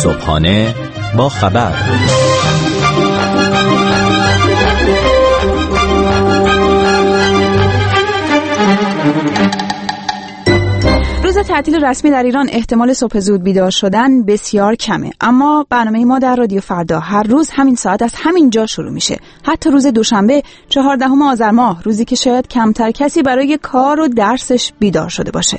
صبحانه با خبر. روز تعطیل رسمی در ایران احتمال صبح زود بیدار شدن بسیار کمه، اما برنامه ما در رادیو فردا هر روز همین ساعت از همین جا شروع میشه. حتی روز دوشنبه 14 آذر ماه، روزی که شاید کمتر کسی برای کار و درسش بیدار شده باشه.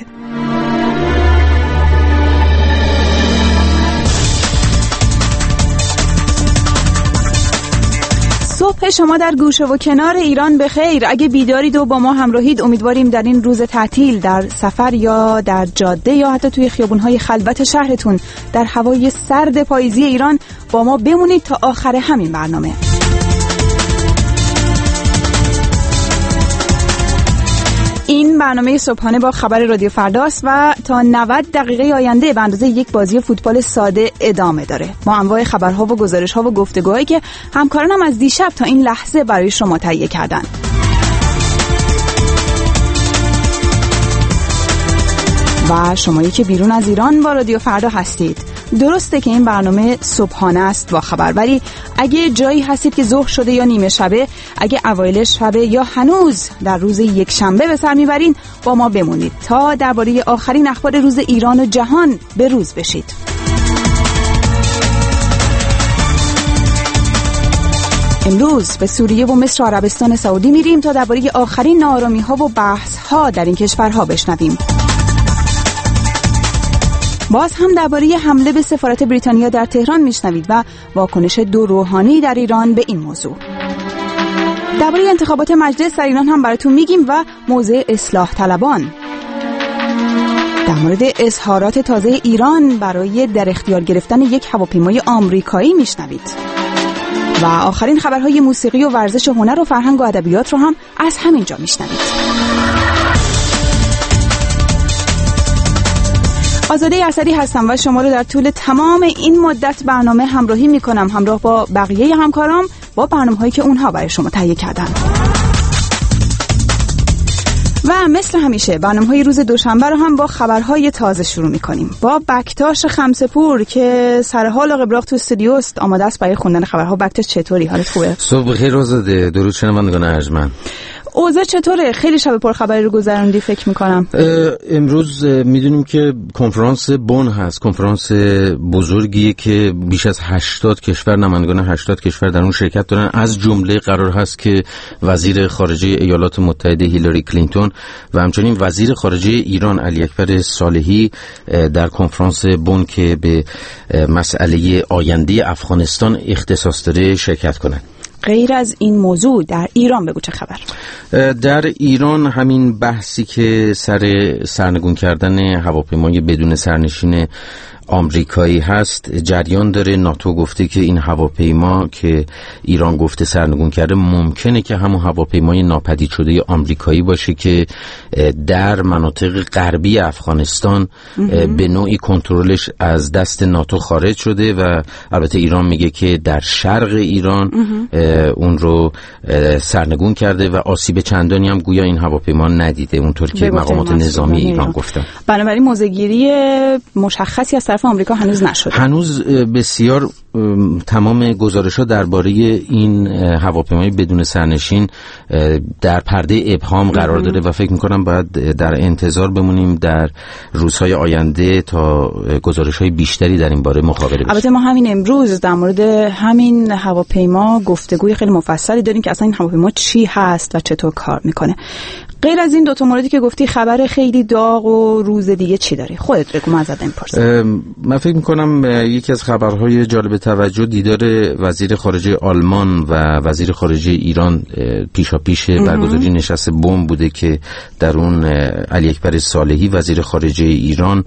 صبح شما در گوشه و کنار ایران بخیر. اگه بیدارید و با ما همراهید، امیدواریم در این روز تعطیل در سفر یا در جاده یا حتی توی خیابون‌های خلوت شهرتون در هوای سرد پاییزی ایران با ما بمونید تا آخر همین برنامه. این برنامه صبحانه با خبر رادیو فرداست و تا 90 دقیقه آینده به اندازه یک بازی فوتبال ساده ادامه داره، با انواع خبرها و گزارش‌ها و گفتگوهایی که همکارانم از دیشب تا این لحظه برای شما تهیه کردن. و شمایی که بیرون از ایران با رادیو فردا هستید، درسته که این برنامه صبحانه است با خبر، ولی اگه جایی هستید که ظهر شده یا نیمه شبه، اگه اوایل شبه یا هنوز در روز یک شنبه به سر میبرین، با ما بمونید تا درباره آخرین اخبار روز ایران و جهان به روز بشید. امروز به سوریه و مصر و عربستان سعودی میریم تا درباره آخرین ناآرامی‌ها و بحث‌ها در این کشورها بشنویم. باز هم درباره حمله به سفارت بریتانیا در تهران میشنوید و واکنش دو روحانی در ایران به این موضوع. درباره انتخابات مجلس در ایران هم براتون میگیم و موضع اصلاح طلبان. در مورد اظهارات تازه ایران برای در اختیار گرفتن یک هواپیمای آمریکایی میشنوید. و آخرین خبرهای موسیقی و ورزش و هنر و فرهنگ و ادبیات رو هم از همینجا میشنوید. آزاده اسدی هستم و شما رو در طول تمام این مدت برنامه همراهی میکنم، همراه با بقیه همکارام با برنامه‌هایی که اونها برای شما تهیه کردن. و مثل همیشه برنامه‌های روز دوشنبه رو هم با خبرهای تازه شروع میکنیم، با بکتاش خمسه‌پور که سر حال و قبراق تو استودیو است، آماده است برای خوندن خبرها. بکتاش چطوری؟ حالت خوبه؟ صبح بخیر آزاده. درود شنوندگان ارجمند. اوضاع چطوره؟ خیلی شب پر خبری رو گذروندی فکر میکنم. امروز میدونیم که کنفرانس بن هست، کنفرانس بزرگیه که بیش از 80 کشور، نمایندگان 80 کشور در اون شرکت دارن. از جمله قرار هست که وزیر خارجه ایالات متحده هیلاری کلینتون و همچنین وزیر خارجه ایران علی اکبر صالحی در کنفرانس بن که به مسئله آینده افغانستان اختصاص داره شرکت کنن. غیر از این موضوع در ایران بگو چه خبر؟ در ایران همین بحثی که سرنگون کردن هواپیمای بدون سرنشین آمریکایی هست جریان داره. ناتو گفته که این هواپیما که ایران گفته سرنگون کرده ممکنه که همون هواپیمای ناپدید شده آمریکایی باشه که در مناطق غربی افغانستان به نوعی کنترلش از دست ناتو خارج شده و البته ایران میگه که در شرق ایران اون رو سرنگون کرده و آسیب چندانی هم گویا این هواپیما ندیده، اونطور که مقامات نظامی ایران گفتن. بنابراین موضع‌گیری مشخصی از طرف آمریکا هنوز نشده. هنوز بسیار تمام گزارش‌ها درباره این هواپیمای بدون سرنشین در پرده ابهام قرار داره و فکر می‌کنم باید در انتظار بمونیم در روزهای آینده تا گزارش‌های بیشتری در این باره مخابره بشه. البته ما همین امروز در مورد همین هواپیما گفتگوی خیلی مفصلی داریم که اصلا این هواپیما چی هست و چطور کار می‌کنه. غیر از این دو تا موردی که گفتی، خبر خیلی داغ و روز دیگه چی داری؟ خودت بگو، من ازت میپرسم. من فکر میکنم یکی از خبرهای جالب توجه دیدار وزیر خارجه آلمان و وزیر خارجه ایران پیشاپیش برگزاری نشست بن بوده که در اون علی اکبر صالحی وزیر خارجه ایران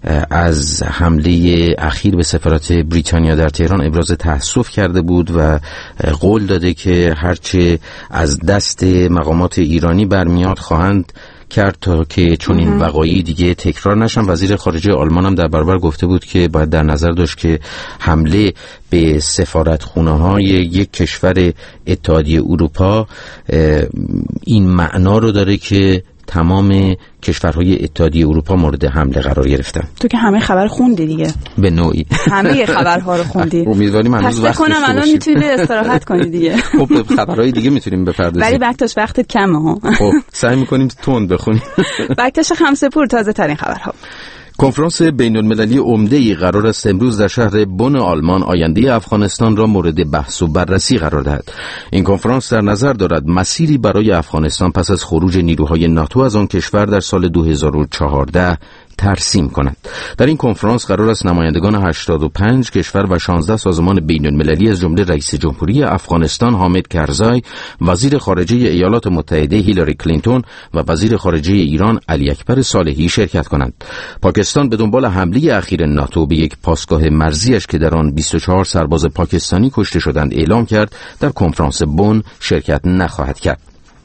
از حمله اخیر به سفارت بریتانیا در تهران ابراز تأسف کرده بود و قول داده که هرچه از دست مقامات ایرانی برمیاد خواهند کرد تا که چون این وقایعی دیگه تکرار نشن. وزیر خارجه آلمان هم در برابر گفته بود که باید در نظر داشت که حمله به سفارتخونه‌های یک کشور اتحادیه اروپا این معنا رو داره که تمام کشورهای اتحادیه اروپا مورد حمله قرار گرفتن. تو که همه خبر خوندی دیگه. به نوعی همه خبرها رو خوندی. امیدواریم هنوز وقت داشته باشیم. الان میتونی استراحت کنی دیگه. خب خبرهای دیگه میتونیم بپردازیم. ولی وقتت کمه ها. خب سعی میکنیم تند بخونیم. وقتش خمسه‌پور تازه ترین خبرها. کنفرانس بین‌المللی عمده‌ای قرار است امروز در شهر بن آلمان آینده افغانستان را مورد بحث و بررسی قرار دهد. این کنفرانس در نظر دارد مسیری برای افغانستان پس از خروج نیروهای ناتو از آن کشور در سال 2014 ترسیم کند. در این کنفرانس قرار است نمایندگان 85 کشور و 16 سازمان بین‌المللی از جمله رئیس جمهوری افغانستان حامد کرزای، وزیر خارجه ایالات متحده هیلاری کلینتون و وزیر خارجه ایران علی اکبر صالحی شرکت کنند. پاکستان به دنبال حمله اخیر ناتو به یک پاسگاه مرزیش که در آن 24 سرباز پاکستانی کشته شدند اعلام کرد در کنفرانس بن شرکت نخواهد کرد.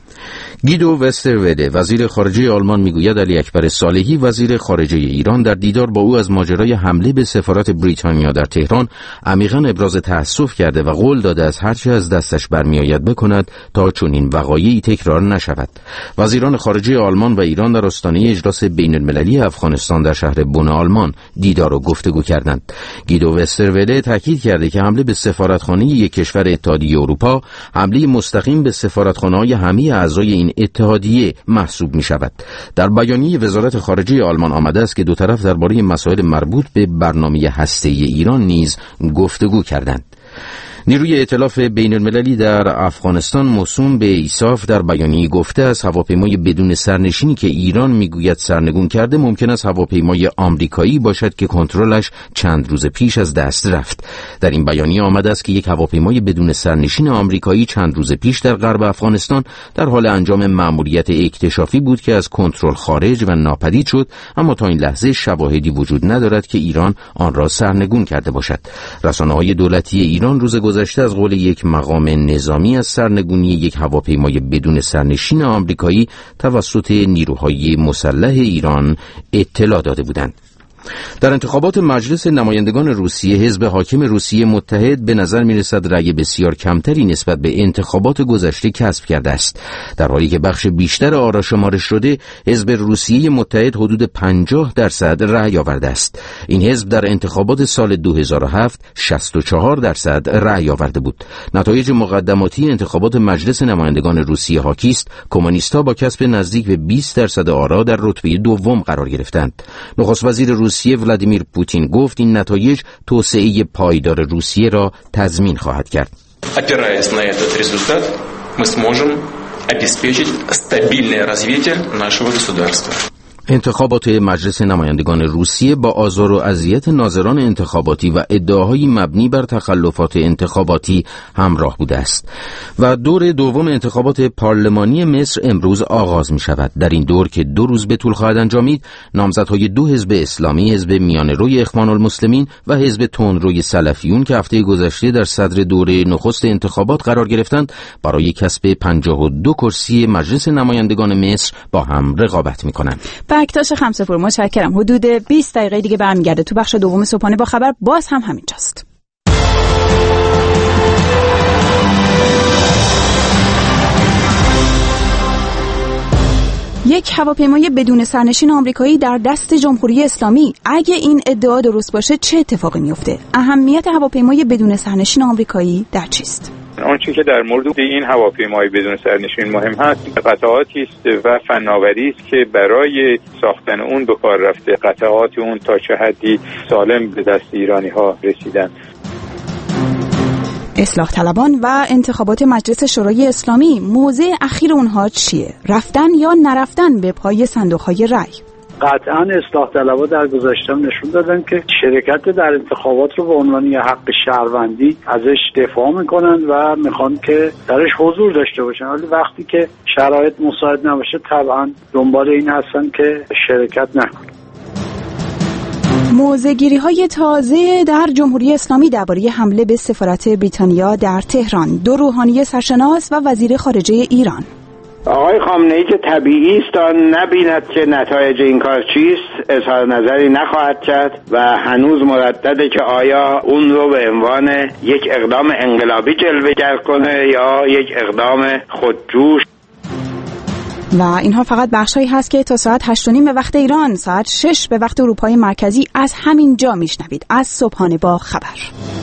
گیدو وستروده وزیر خارجه آلمان میگوید علی اکبر صالحی وزیر خارجه ایران در دیدار با او از ماجرای حمله به سفارت بریتانیا در تهران عمیقاً ابراز تأسف کرده و قول داده است هرچه از دستش برمیآید بکند تا چنین وقایعی تکرار نشود. وزیران خارجه آلمان و ایران در آستانه اجلاس بین‌المللی افغانستان در شهر بن آلمان دیدار و گفتگو کردند. گیدو وستروده تاکید کرده که حمله به سفارتخانه یک کشور اتحادیه اروپا حمله مستقیم به سفارتخانه‌های همه اعضای این اتحادیه محسوب می شود. در بیانیه وزارت خارجه آلمان آمده است که دو طرف درباره مسائل مربوط به برنامه هسته‌ای ایران نیز گفتگو کردند. نیروی ائتلاف بین‌المللی در افغانستان موسوم به ایساف در بیانیه گفته است هواپیمای بدون سرنشینی که ایران میگوید سرنگون کرده ممکن است هواپیمای آمریکایی باشد که کنترلش چند روز پیش از دست رفت. در این بیانیه آمده است که یک هواپیمای بدون سرنشین آمریکایی چند روز پیش در غرب افغانستان در حال انجام مأموریت اکتشافی بود که از کنترل خارج و ناپدید شد، اما تا این لحظه شواهدی وجود ندارد که ایران آن را سرنگون کرده باشد. رسانه‌های دولتی ایران روز گذشته از قول یک مقام نظامی از سرنگونی یک هواپیمای بدون سرنشین آمریکایی توسط نیروهای مسلح ایران اطلاع داده بودند. در انتخابات مجلس نمایندگان روسیه حزب حاکم روسیه متحد به نظر می‌رسد رأی بسیار کمتری نسبت به انتخابات گذشته کسب کرده است، در حالی که بخش بیشتر آرا شمارش شده حزب روسیه متحد حدود 50% رأی آورده است. این حزب در انتخابات سال 2007 64% رأی آورده بود. نتایج مقدماتی انتخابات مجلس نمایندگان روسیه حاکی است کمونیست‌ها با کسب نزدیک به 20% آرا در رتبه دوم قرار گرفتند. نخست وزیر روسیه ولادیمیر پوتین گفت این نتایج توسعه پایدار روسیه را تضمین خواهد کرد. Опираясь на этот результат, мы сможем обеспечить стабильное развитие нашего государства. انتخابات مجلس نمایندگان روسیه با آزار و اذیت ناظران انتخاباتی و ادعاهای مبنی بر تخلفات انتخاباتی همراه بوده است و دور دوم انتخابات پارلمانی مصر امروز آغاز می شود. در این دور که 2 روز به طول خواهد انجامید، نامزدهای 2 حزب اسلامی، حزب میانه‌روی اخوان المسلمین و حزب تندروی سلفیون که هفته گذشته در صدر دوره نخست انتخابات قرار گرفتند، برای کسب 52 کرسی مجلس نمایندگان مصر با هم رقابت می کنند. بکتاش خمسه‌پور متشکرم. حدود 20 دقیقه دیگه برمیگرده تو بخش دوم صبحانه با خبر، باز هم همینجاست. یک هواپیمای بدون سرنشین آمریکایی در دست جمهوری اسلامی. اگه این ادعا درست باشه چه اتفاقی میفته؟ اهمیت هواپیمای بدون سرنشین آمریکایی در چیست؟ آنچه که در مورد این هواپیمای بدون سرنشین مهم هست قطعاتی است و فناوری است که برای ساختن اون به کار رفته. قطعات اون تا چه حدی سالم به دست ایرانی ها رسیدن. اصلاح طلبان و انتخابات مجلس شورای اسلامی، موضع اخیر اونها چیه؟ رفتن یا نرفتن به پای صندوق‌های رای؟ قطعا اصلاح طلبها در گذشته نشون دادن که شرکت در انتخابات رو به عنوان یه حق شهروندی ازش دفاع میکنن و میخوان که درش حضور داشته باشن، ولی وقتی که شرایط مساعد نباشه طبعا دنبال این هستن که شرکت نکنن. موضع‌گیری‌های تازه در جمهوری اسلامی درباره حمله به سفارت بریتانیا در تهران. 2 روحانی سرشناس و وزیر خارجه ایران. آقای خامنه‌ای که طبیعی است تا نبیند که نتایج این کار چیست اظهار نظری نخواهد کرد و هنوز مردده که آیا اون رو به عنوان یک اقدام انقلابی جلوه‌گر کنه یا یک اقدام خودجوش. و اینها فقط بخشایی هست که تا ساعت 8:30 به وقت ایران، ساعت 6 به وقت اروپای مرکزی از همین جا میشنوید از صبحانه با خبر.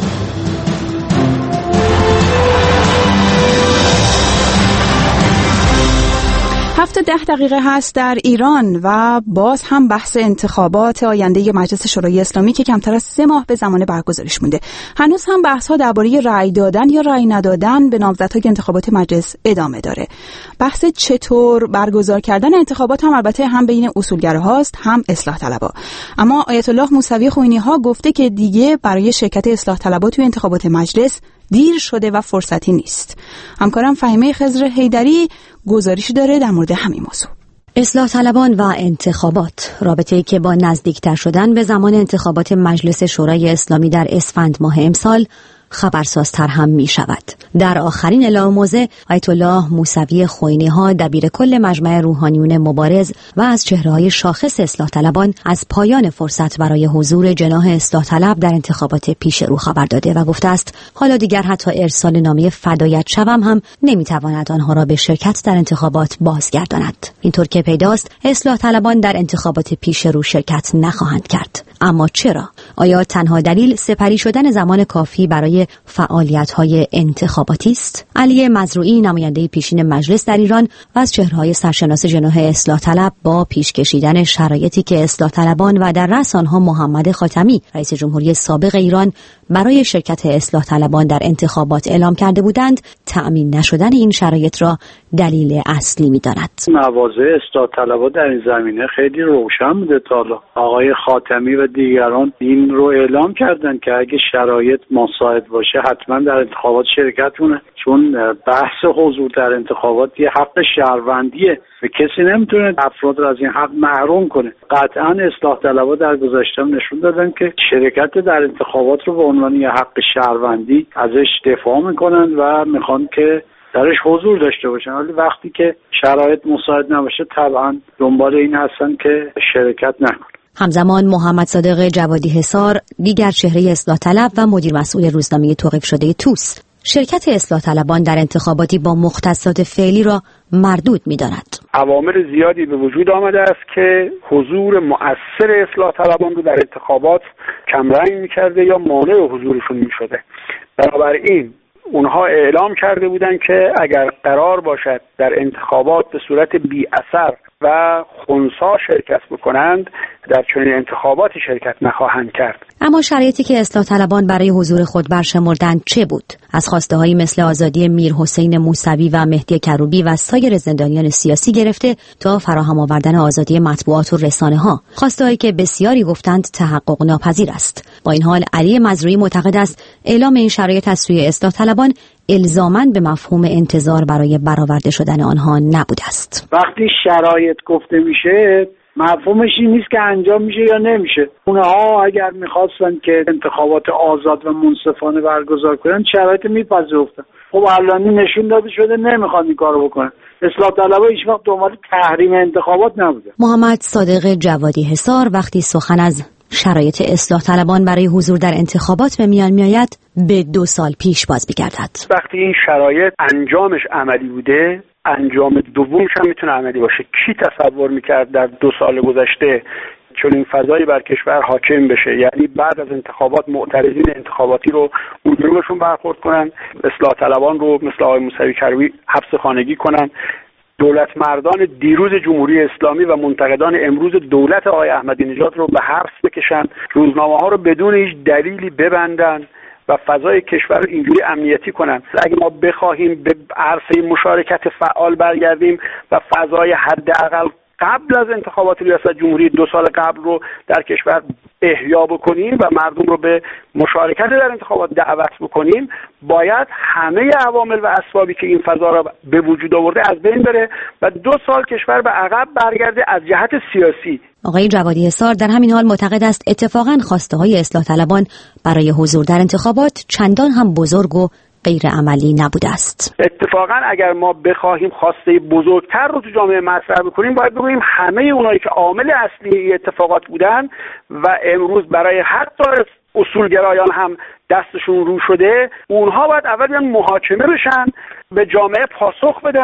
7:10 هست در ایران و باز هم بحث انتخابات آینده مجلس شورای اسلامی که کمتر از 3 ماه به زمان برگزاریش مونده. هنوز هم بحث‌ها درباره رأی دادن یا رأی ندادن به نامزدهای انتخابات مجلس ادامه داره. بحث چطور برگزار کردن انتخابات هم البته هم بین اصولگراهاست هم اصلاح طلبها. اما آیت الله موسوی خوئینی‌ها گفته که دیگه برای شرکت اصلاح طلبها توی انتخابات مجلس دیر شده و فرصتی نیست. همکارم فهیمه خضر حیدری گزارشی داره در مورد همین موضوع. اصلاح طلبان و انتخابات، رابطه‌ای که با نزدیکتر شدن به زمان انتخابات مجلس شورای اسلامی در اسفند ماه امسال خبرسازتر هم می شود. در آخرین اعلام موضع آیت الله موسوی خوئینی‌ها دبیر کل مجمع روحانیون مبارز و از چهره‌های شاخص اصلاح طلبان از پایان فرصت برای حضور جناح اصلاح طلب در انتخابات پیش رو خبر داده و گفته است حالا دیگر حتی ارسال نامه فدایت شوم هم نمی‌تواند آنها را به شرکت در انتخابات بازگرداند. اینطور که پیداست اصلاح طلبان در انتخابات پیش رو شرکت نخواهند کرد. اما چرا؟ آیا تنها دلیل سپری شدن زمان کافی برای فعالیت‌های انتخاباتی است؟ علی مزروعی نماینده پیشین مجلس در ایران و از چهره‌های سرشناس جناح اصلاح طلب با پیش کشیدن شرایطی که اصلاح طلبان و در رأس آنها محمد خاتمی رئیس جمهوری سابق ایران برای شرکت اصلاح طلبان در انتخابات اعلام کرده بودند، تأمین نشدن این شرایط را دلیل اصلی می‌داند. مواضع اصلاح طلبها در این زمینه خیلی روشن بوده تا حالا. آقای خاتمی و دیگران این رو اعلام کردن که اگه شرایط مساعد باشه حتما در انتخابات شرکت کنه، چون بحث حضور در انتخابات یه حق شهروندیه و کسی نمیتونه افراد را از این حق محروم کنه. قطعا اصلاح طلبها در گذشته نشون دادن که شرکت در انتخابات رو به عنوان یه حق شهروندی ازش دفاع میکنن و میخوان که درش حضور داشته باشن، ولی وقتی که شرایط مساعد نباشه طبعا دنبال این هستن که شرکت نکنن. همزمان محمد صادق جوادی حصار، دیگر چهره اصلاح طلب و مدیر مسئول روزنامه توقیف شده توس، شرکت اصلاح طلبان در انتخاباتی با مختصات فعلی را مردود می‌داند. عوامل زیادی به وجود آمده است که حضور مؤثر اصلاح طلبان رو در انتخابات کمرنگ می‌کرده یا مانع حضورشون می‌شده. بنابراین اونها اعلام کرده بودند که اگر قرار باشد در انتخابات به صورت بی اثر و خنثی شرکت بکنند، در چنین انتخاباتی شرکت نخواهند کرد. اما شرایطی که اصلاح طلبان برای حضور خود برشمردند چه بود؟ از خواسته‌هایی مثل آزادی میرحسین موسوی و مهدی کروبی و سایر زندانیان سیاسی گرفته تا فراهم آوردن آزادی مطبوعات و رسانه‌ها، خواسته‌هایی که بسیاری گفتند تحقق ناپذیر است. با این حال علی مزروعی معتقد است اعلام این شرایط از سوی اصلاح طلبان الزاماً به مفهوم انتظار برای برآورده شدن آنها نبوده است. وقتی شرایط گفته میشه مفهومش این نیست که انجام میشه یا نمیشه. اونها اگر میخواستن که انتخابات آزاد و منصفانه برگزار کنن شرایط میپذیرفتن. خب الانی نشون داده شده نمیخوان این کارو بکنن. اصلاح طلبها هیچ وقت دنبال تحریم انتخابات نبوده. محمد صادق جوادی حصار وقتی سخن از شرایط اصلاح طلبان برای حضور در انتخابات به میان میآید به 2 سال پیش باز می‌گردد. وقتی این شرایط انجامش عملی بوده، انجام دومش هم میتونه عملی باشه. کی تصور میکرد در 2 سال گذشته چون این فضایی بر کشور حاکم بشه، یعنی بعد از انتخابات معترضین انتخاباتی رو اونجورشون برخورد کنن، اصلاح طلبان رو مثل آقای موسوی کروبی حبس خانگی کنن، دولت مردان دیروز جمهوری اسلامی و منتقدان امروز دولت آقای احمدی نژاد رو به حبس بکشن، روزنامه‌ها رو بدون هیچ دلیلی ببندن و فضای کشور رو اینجوری امنیتی کنن. اگه ما بخواهیم به عرصه مشارکت فعال برگردیم و فضای حداقل قبل از انتخابات ریاست جمهوری 2 سال قبل رو در کشور احیا بکنیم و مردم رو به مشارکت در انتخابات دعوت بکنیم، باید همه عوامل و اسبابی که این فضا را به وجود آورده از بین بره و 2 سال کشور به عقب برگرده از جهت سیاسی. آقای جوادی حصار در همین حال معتقد است اتفاقاً خواسته‌های اصلاح طلبان برای حضور در انتخابات چندان هم بزرگ و غیر عملی نبوده است. اتفاقا اگر ما بخواهیم خواسته بزرگتر رو تو جامعه مطرح بکنیم، باید بگوییم همه اونایی که عامل اصلی اتفاقات بودن و امروز برای حتی اصولگرایان هم دستشون رو شده، اونها باید اول محاکمه بشن، به جامعه پاسخ بدن،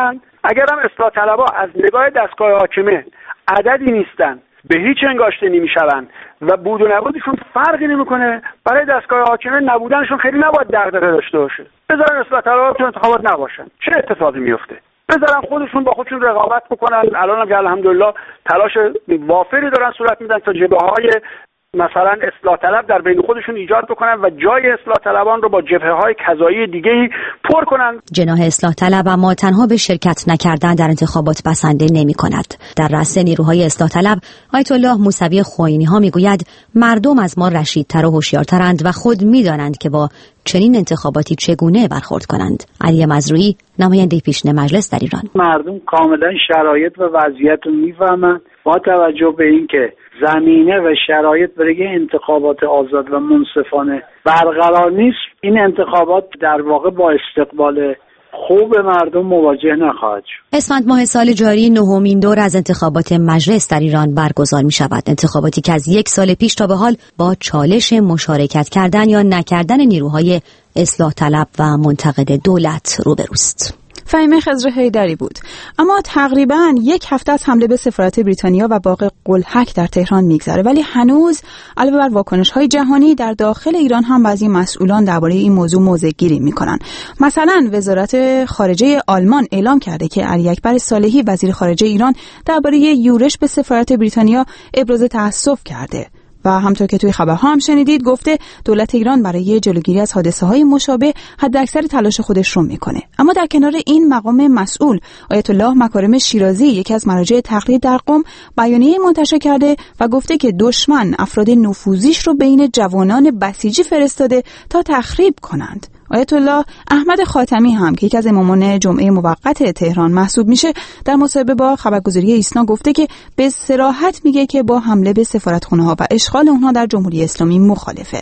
اگر هم اصلاح طلبها از نگاه دستگاه حاکمه عددی نیستن، به هیچ انگاشته نمیشوند و بود و نبودشون فرقی نمیکنه، برای دستگاه حاکمه نبودنشون خیلی نباید دغدغه داشته باشه. بذارن اصلاح طلبها تو انتخابات نباشن، چه اتفاقی میفته؟ بذارن خودشون با خودشون رقابت بکنن. الان هم که الحمدلله تلاش وافری دارن صورت میدن تا جبهه‌های مثلا اصلاح طلب در بین خودشون ایجاد بکنن و جای اصلاح طلبان رو با جبهه‌های قضایی دیگه‌ای پر کنن. جناح اصلاح طلب اما تنها به شرکت نکردن در انتخابات بسنده نمی‌کند. در رأس نیروهای اصلاح طلب آیت الله موسوی خوئینی‌ها میگوید مردم از ما رشیدتر و هوشیارترند و خود می‌دانند که با چنین انتخاباتی چگونه برخورد کنند. علی مزروعی نماینده پیشین مجلس در ایران: مردم کاملا شرایط و وضعیت رو می‌فهمند با توجه به اینکه زمینه و شرایط برای انتخابات آزاد و منصفانه برقرار نیست، این انتخابات در واقع با استقبال خوب مردم مواجه نخواهد شد. اسفند ماه سال جاری نهمین دور از انتخابات مجلس در ایران برگزار می شود. انتخاباتی که از یک سال پیش تا به حال با چالش مشارکت کردن یا نکردن نیروهای اصلاح طلب و منتقد دولت روبروست. فهیمه خضر حیدری بود. اما تقریباً یک هفته از حمله به سفارت بریتانیا و باغ قلهک در تهران میگذره، ولی هنوز علاوه بر واکنش‌های جهانی در داخل ایران هم بعضی مسئولان درباره این موضوع موضع‌گیری میکنن. مثلا وزارت خارجه آلمان اعلام کرده که علی اکبر صالحی وزیر خارجه ایران درباره یورش به سفارت بریتانیا ابراز تأسف کرده و همطور که توی خبرها هم شنیدید گفته دولت ایران برای جلوگیری از حادثه‌های مشابه حداکثر تلاش خودش رو میکنه. اما در کنار این مقام مسئول، آیت الله مکارم شیرازی، یکی از مراجع تقلید در قم، بیانیه منتشر کرده و گفته که دشمن افراد نفوذیش رو بین جوانان بسیجی فرستاده تا تخریب کنند. آیت الله احمد خاتمی هم که یکی از امامان جمعه موقت تهران محسوب میشه، در مصاحبه با خبرگزاری ایسنا گفته که به صراحت میگه که با حمله به سفارتخانه‌ها و اشغال اونها در جمهوری اسلامی مخالفه.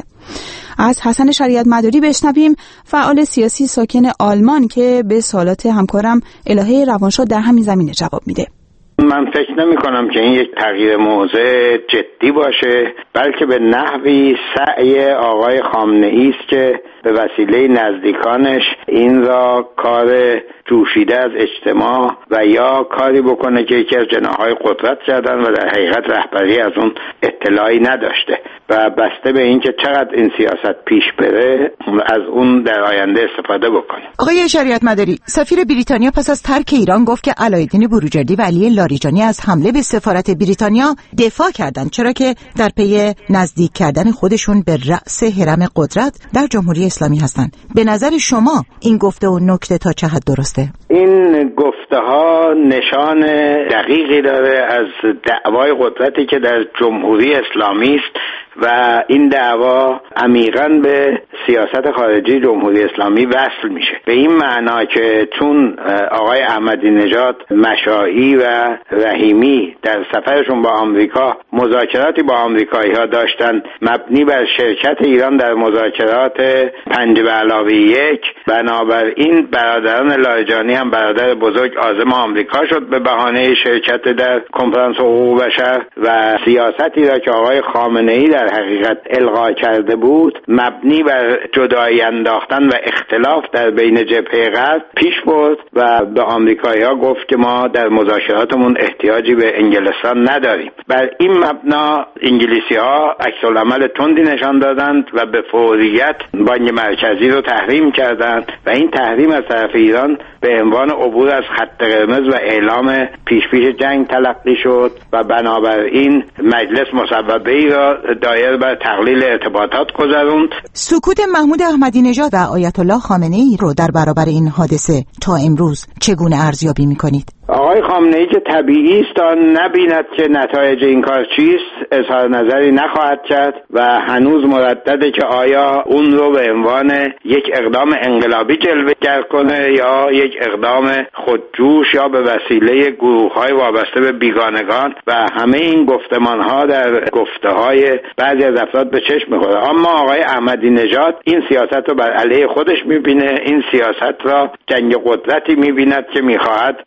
از حسن شریعت مداری بشنویم، فعال سیاسی ساکن آلمان که به سوالات همکارم الهه روانشاد در همین زمینه جواب میده. من فکر نمی کنم که این یک تغییر موضع جدی باشه، بلکه به نحوی سعی آقای خامنه‌ای است که به وسیله نزدیکانش این را کار جوشیده از اجتماع و یا کاری بکنه که یکی از جناح‌های قدرت کردن و در حقیقت رهبری از اون اطلاعی نداشته و بسته به این که چقدر این سیاست پیش بره از اون در آینده استفاده بکنه. آقای شریعت مداری، سفیر بریتانیا پس از ترک ایران گفت که علایالدین بروجردی و علی لاریجانی از حمله به سفارت بریتانیا دفاع کردند، چرا که در پی نزدیک کردن خودشون به رأس هرم قدرت در جمهوری اسلامی هستند. به نظر شما این گفته و نکته تا چه حد درسته؟ این گفته ها نشان دقیقی داره از دعوای قدرتی که در جمهوری اسلامی است و این دعوا عمیقاً به سیاست خارجی جمهوری اسلامی وصل میشه، به این معنا که چون آقای احمدی نژاد، مشاعی و رحیمی در سفرشون با آمریکا مذاکراتی با آمریکایی‌ها داشتن مبنی بر شرکت ایران در مذاکرات 5+1، بنابراین برادران لاریجانی هم برادر بزرگ عازم آمریکا شد به بهانه شرکت در کنفرانس حقوق بشر و سیاستی را که آقای خامنه‌ای در حقیقت القا کرده بود مبنی بر جدایی انداختن و اختلاف در بین جبهه غرب پیش برد و به آمریکایی‌ها گفت که ما در مذاکراتمون احتیاجی به انگلستان نداریم. بر این مبنا انگلیسی‌ها عکس‌العمل تندی نشان دادند و به فوریت بانک مرکزی رو تحریم کردند و این تحریم از طرف ایران به عنوان عبور از خط قرمز و اعلام پیش جنگ تلقی شد و بنابراین مجلس مصوبه‌ای را دایر بر تقلیل ارتباطات گذروند. سکوت محمود احمدی نژاد و آیت الله خامنه‌ای رو در برابر این حادثه تا امروز چگونه ارزیابی می‌کنید؟ آقای خامنه‌ای که طبیعی است تا نبیند که نتایج این کار چیست اظهار نظری نخواهد کرد و هنوز مردده که آیا اون رو به عنوان یک اقدام انقلابی جلوه‌گر کنه یا یک اقدام خودجوش یا به وسیله گروه‌های وابسته به بیگانگان و همه این گفتمان‌ها در گفته‌های بعضی از افراد به چشم می‌خوره. اما آقای احمدی نژاد این سیاست رو بر علیه خودش می‌بینه، این سیاست را جنگ قدرتی می‌بیند که می‌خواهد در حقیقت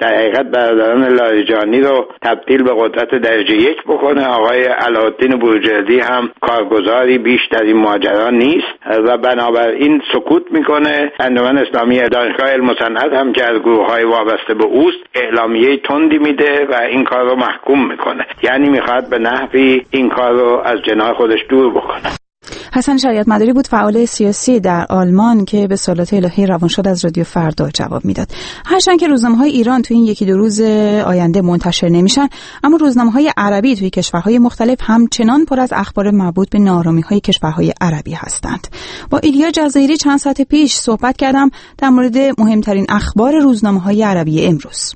باید برادران لاریجانی رو تبدیل به قدرت درجه 1 بکنه. آقای علاءالدین بروجردی هم کارگزاری بیش در این ماجرا نیست و بنابراین سکوت میکنه. انجمن اسلامی دانشگاه علم و صنعت هم که از گروه‌های وابسته به اوست اعلامیه تندی میده و این کار رو محکوم میکنه، یعنی میخواد به نحوی این کار رو از جناح خودش دور بکنه. حسن شریعت مداری بود، فعال سیاسی در آلمان که به سوالات الهی روانشاد از رادیو فردا جواب میداد. هرچند که روزنامه‌های ایران توی این 1-2 روز آینده منتشر نمیشن، اما روزنامه‌های عربی توی کشورهای مختلف همچنان پر از اخبار مربوط به ناآرامی‌های کشورهای عربی هستند. با ایلیا جزایری چند ساعت پیش صحبت کردم در مورد مهمترین اخبار روزنامه‌های عربی امروز.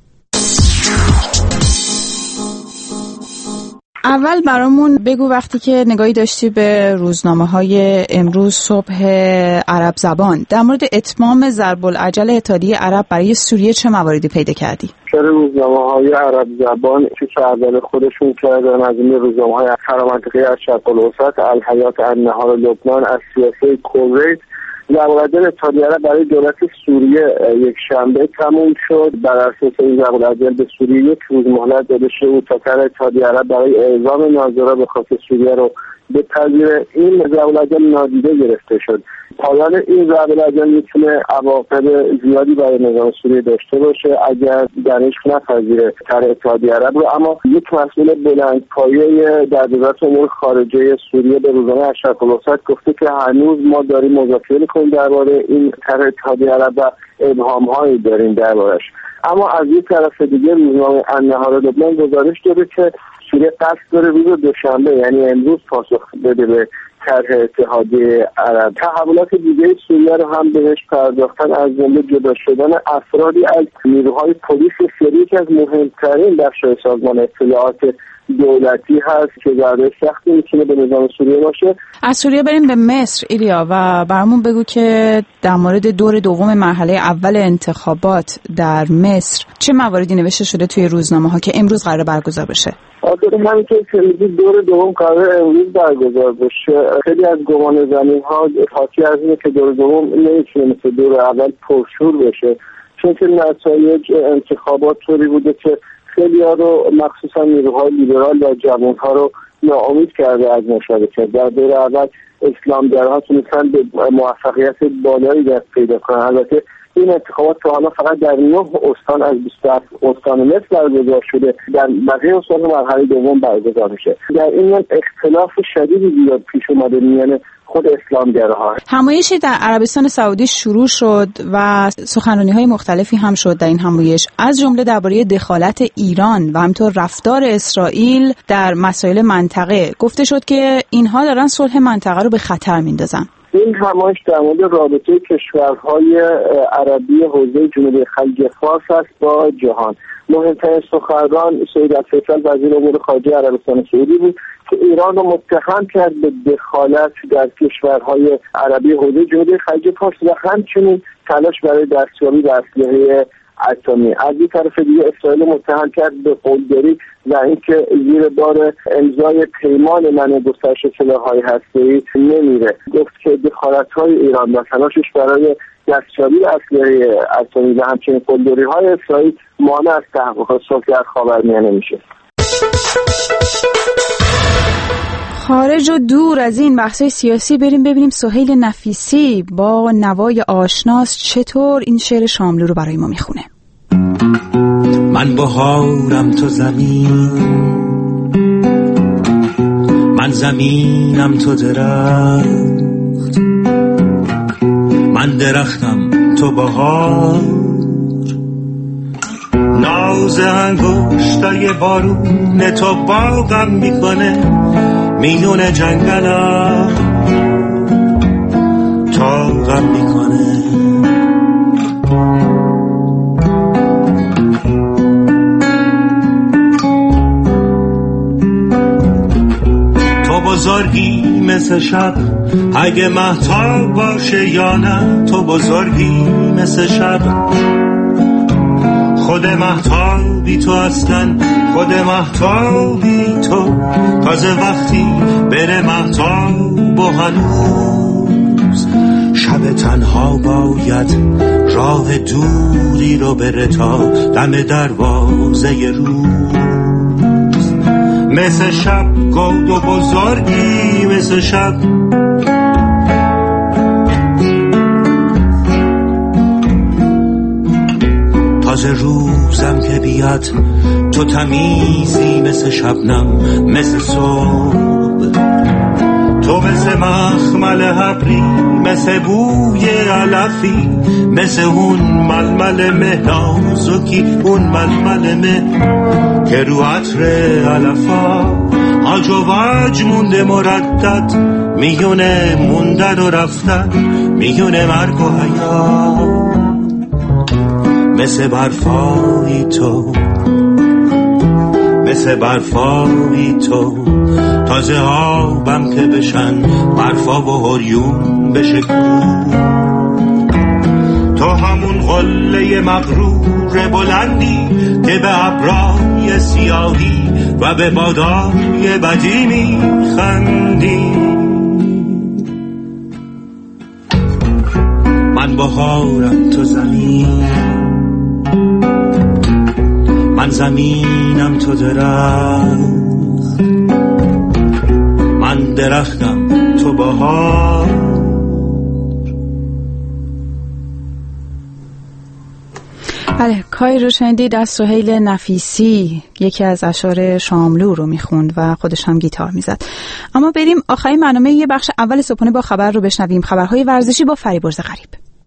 اول برامون بگو وقتی که نگاهی داشتی به روزنامه‌های امروز صبح عرب زبان در مورد اتمام ضرب العجل اتحادیه عرب برای سوریه چه مواردی پیدا کردی؟ چرا روزنامه‌های عرب زبان که اول خودشون کردن از این روزنامه‌های فرامنطقه از شرق الاوسط، الحیات، النهار لبنان، از سیاسه کویت، ضرب العجل اتحادیه عرب برای دولت سوریه یک شنبه تموم شد. بر اساس این ضرب العجل به سوریه 1 روز مهلت داده شد تا طرح اتحادیه عرب برای اعزام ناظرا به خاک سوریه رو بپذیره. این ضرب العجل نادیده گرفته شد. پایان این ضرب العجل میتونه عواقب زیادی برای نظام سوریه داشته باشه اگر دانشق نپذیره طرح اتحادیه عرب رو. اما یک مسئول بلندپایه در وزارت امور خارجه سوریه به روزنامه الشرق الاوسط گفته که هنوز ما داریم مذاکره می‌کنیم درباره این طرح اتحادیه عرب و ابهام‌هایی داریم دربارش. اما از یک طرف دیگه روزنامه النهار لبنان گزارش داده که سوریه قصد داره روز دوشنبه یعنی امروز پاسخ بده به طرح اتحادیه عرب. تحولات دیگه سوریه رو هم بهش پرداختن، از جمله جدا شدن افرادی از نیروهای پلیس سوریه که از مهمترین بخش‌های سازمان اطلاعات دولتی هست که ضربه سختی میتونه به نظام سوریه باشه. از سوریه بریم به مصر ایلیا و برامون بگو که در مورد دور دوم مرحله اول انتخابات در مصر چه مواردی نوشته شده توی روزنامه‌ها که امروز قرار برگزار بشه؟ همینطور که دور دوم قرار امروز برگزار بشه. خیلی از گمانه‌زنی‌ها حاکی از اینه که دور دوم نمیتونه مثل دور اول پرشور بشه، چون که نتایج انتخابات طوری بوده که خیلی ها رو مخصوصا نیروهای لیبرال و جوانها رو ناامید کرده از مشارکت. در دور اول اسلامگرها تونستن به موفقیت بالایی دست پیدا کنن. البته این انتخابات تا حالا فقط در 9 استان از 27 استان مصر برگزار شده، در بقیه استان مرحله دوم برگزار میشه. در این اختلاف شدیدی زیاد پیش اومده میان خود اسلامگراها. همایشی در عربستان سعودی شروع شد و سخنرانی‌های مختلفی هم شد در این همایش، از جمله درباره دخالت ایران و همینطور رفتار اسرائیل در مسائل منطقه. گفته شد که اینها دارن صلح منطقه رو به خطر میندازن. این همایش در مورد رابطه کشورهای عربی حوزه جنوبی خلیج فارس است با جهان. مهمترین سخنران سید الفیصل وزیر امور خارجه عربستان سعودی بود که ایران رو متهم کرد به دخالت در کشورهای عربی حوزه جنوبی خلیج فارس و همچنین تلاش برای دستیابی به اسلحه اتمی. از این طرف دیگه اسرائیل متهم کرد به قلدری و اینکه زیر بار امضای پیمان منع گسترش سلاح‌های هسته‌ای نمیره. گفت که دخالت‌های ایران و تلاشش برای دستیابی به اسلحه اتمی و همچنین قلدری‌های اسرائیل مانع از تحقق صلح در خاورمیانه میشه. خارج و دور از این بحث‌های سیاسی بریم ببینیم سهیل نفیسی با نوای آشناس چطور این شعر شاملو رو برای ما میخونه. من بهارم تو زمین، من زمینم تو درخت، من درختم تو بهار، ناز انگشتای بارون تو باغم میکنه، میون جنگلم تاغم میکنه. تو بزرگی مثل شب اگه مهتاب باشه یا نه، تو بزرگی مثل شب، خود مهتابی تو اصلا، خود مهتابی تو، تازه وقتی بره مهتاب و هنوز شب تنها باید راه دوری رو بره تا دم دروازه روز. مثل شب گود و بزرگی، مثل شب تازه روزم که بیاد تو تمیزی، مثل شبنم مثل صبح، تو مثل مخمل حبری، مثل بوی علفی، مثل اون ململ مه نازکی، اون ململ مه که رو عطر علفا آج و وج مونده مردد، میونه موندن و رفتن، میونه مرگ و حیات. مثل برفایی تو، مثل برفایی تو، تازه آبم که بشن برفا و هریون بشه کور. تو همون قله مغرور بلندی که به ابرای سیاهی و به بادای بدی میخندی. من بهارم تو زمین، من زمینم تو درخت، من درختم تو بهار. بله، کاری رو شنیدید از سهیل نفیسی، یکی از اشعار شاملو رو میخوند و خودش هم گیتار میزد. اما بریم آخرین برنامه یه بخش اول صبحانه با خبر رو بشنویم، خبرهای ورزشی با فریبرز غریب.